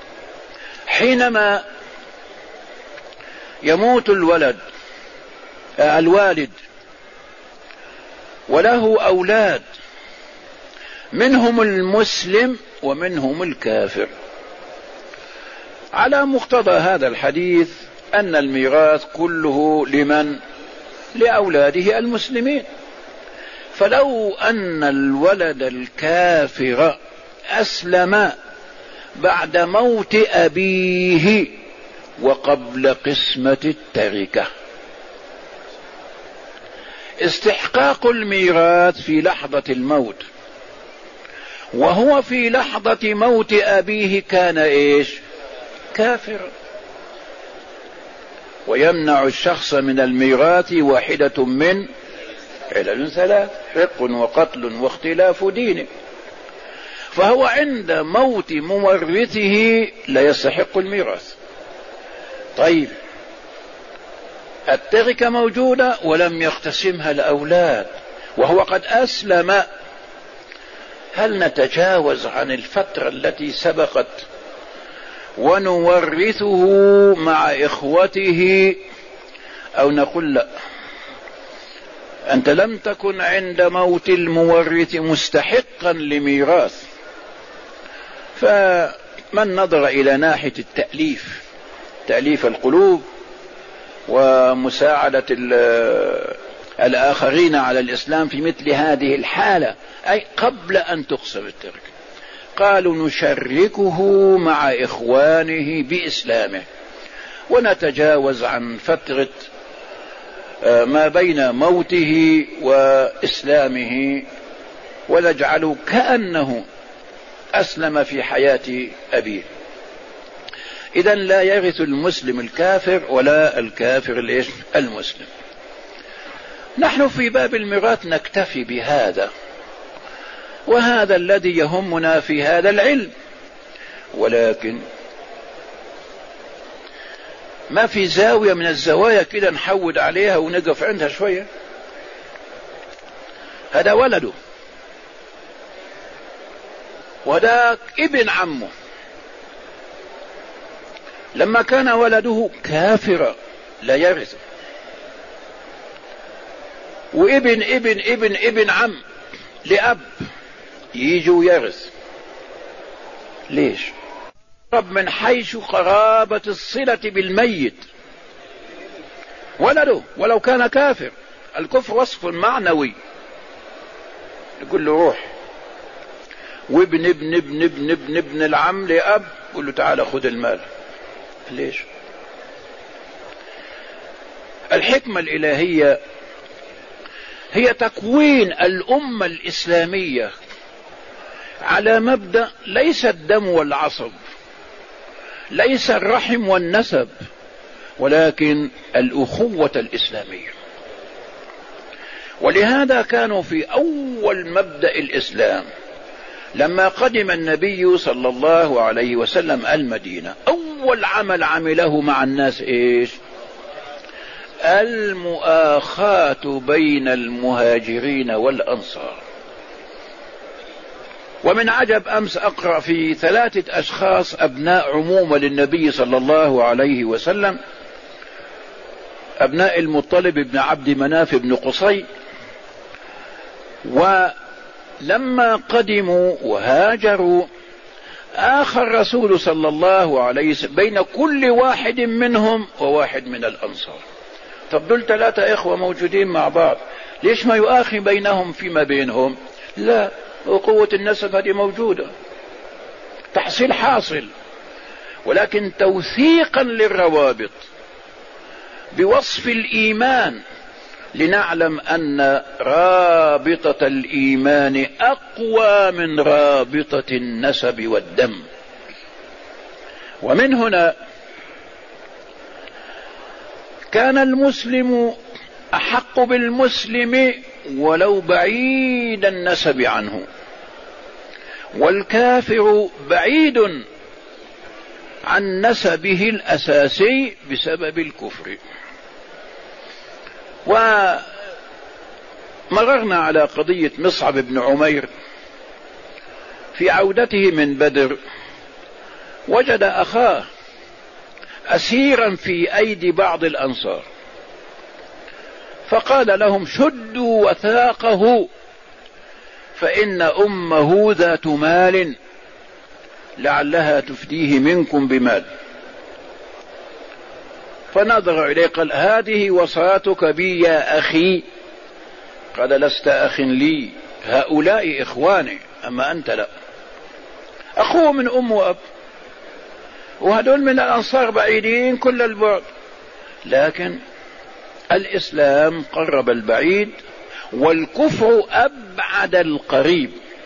حينما يموت الولد الوالد وله أولاد، منهم المسلم ومنهم الكافر، على مقتضى هذا الحديث أن الميراث كله لمن؟ لأولاده المسلمين. فلو أن الولد الكافر أسلم بعد موت أبيه وقبل قسمة التركة، استحقاق الميراث في لحظة الموت، وهو في لحظة موت أبيه كان إيش؟ كافر. ويمنع الشخص من الميراث واحدة من علل ثلاث: حق وقتل واختلاف دين. فهو عند موت مورثه لا يستحق الميراث. طيب التركة موجودة ولم يقتسمها الأولاد وهو قد أسلم، هل نتجاوز عن الفترة التي سبقت ونورثه مع إخوته، أو نقول لا، أنت لم تكن عند موت المورث مستحقا لميراث؟ فمن نظر إلى ناحية التأليف، تأليف القلوب ومساعدة الآخرين على الإسلام في مثل هذه الحالة، أي قبل أن تقسم التركة، قالوا نشركه مع إخوانه بإسلامه ونتجاوز عن فترة ما بين موته وإسلامه ونجعله كأنه أسلم في حياة أبيه. إذن لا يرث المسلم الكافر ولا الكافر الإيش؟ المسلم. نحن في باب الميراث نكتفي بهذا، وهذا الذي يهمنا في هذا العلم، ولكن ما في زاوية من الزوايا كده نحود عليها ونقف عندها شوية. هذا ولده وذاك ابن عمه، لما كان ولده كافرا لا يرث، وابن ابن ابن ابن عم لأب يجوا يرث. ليش؟ رب من حيث قرابة الصلة بالميت ولده ولو كان كافر. الكفر وصف معنوي، يقول له روح، وابن ابن ابن ابن ابن ابن العم لأب يقول له تعال خذ المال. ليش؟ الحكمة الإلهية هي تكوين الأمة الإسلامية على مبدأ ليس الدم والعصب، ليس الرحم والنسب، ولكن الأخوة الإسلامية. ولهذا كانوا في أول مبدأ الإسلام لما قدم النبي صلى الله عليه وسلم المدينة أول عمل عمله مع الناس إيش؟ المؤاخاة بين المهاجرين والأنصار. ومن عجب أمس أقرأ في ثلاثة أشخاص أبناء عمومة للنبي صلى الله عليه وسلم، أبناء المطلب بن عبد مناف بن قصي، ولما قدموا وهاجروا آخى الرسول صلى الله عليه وسلم بين كل واحد منهم وواحد من الأنصار. طب دول ثلاثة إخوة موجودين مع بعض، ليش ما يؤاخي بينهم فيما بينهم؟ لا، وقوة النسب هذه موجودة، تحصيل حاصل، ولكن توثيقا للروابط بوصف الإيمان لنعلم أن رابطة الإيمان أقوى من رابطة النسب والدم. ومن هنا كان المسلم أحق بالمسلم ولو بعيد النسب عنه، والكافر بعيد عن نسبه الأساسي بسبب الكفر. ومررنا على قضية مصعب بن عمير في عودته من بدر، وجد أخاه أسيرا في أيدي بعض الأنصار، فقال لهم شدوا وثاقه فإن أمه ذات مال لعلها تفديه منكم بمال. فنظر إليه قال هذه وصاتك بي يا أخي؟ قال لست أخ لي، هؤلاء إخواني أما أنت لا. أخوه من أم وأب، وهدول من الأنصار بعيدين كل البعد، لكن الإسلام قرب البعيد والكفر أبعد القريب.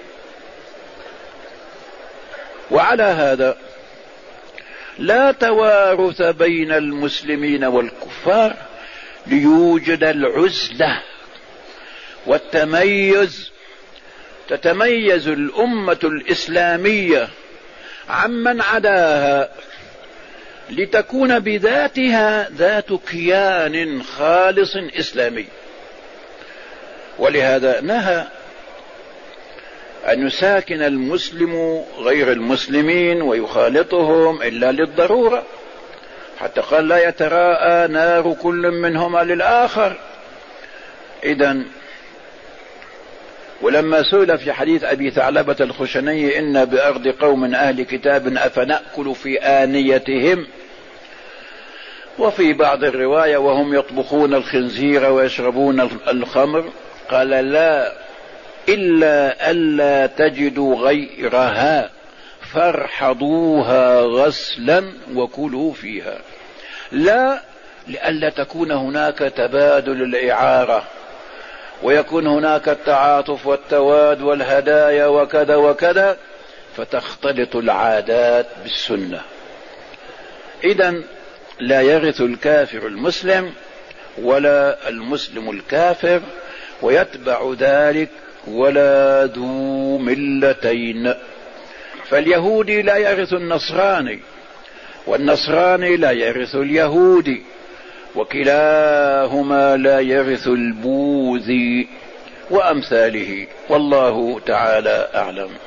وعلى هذا لا توارث بين المسلمين والكفار ليوجد العزلة والتميز. تتميز الأمة الإسلامية عمن عداها لتكون بذاتها ذات كيان خالص إسلامي. ولهذا نهى أن يساكن المسلم غير المسلمين ويخالطهم إلا للضرورة، حتى قال لا يتراءى نار كل منهما للآخر. إذن ولما سئل في حديث أبي ثعلبة الخشني إن بأرض قوم أهل كتاب أفنأكل في آنيتهم، وفي بعض الرواية وهم يطبخون الخنزير ويشربون الخمر، قال لا إلا ألا تجدوا غيرها فارحضوها غسلا وكلوا فيها. لا لئلا تكون هناك تبادل الإعارة ويكون هناك التعاطف والتواد والهدايا وكذا وكذا، فتختلط العادات بالسنة. إذن لا يرث الكافر المسلم ولا المسلم الكافر، ويتبع ذلك ولا ذو ملتين. فاليهودي لا يرث النصراني، والنصراني لا يرث اليهودي، وكلاهما لا يرث البوذي وأمثاله، والله تعالى أعلم.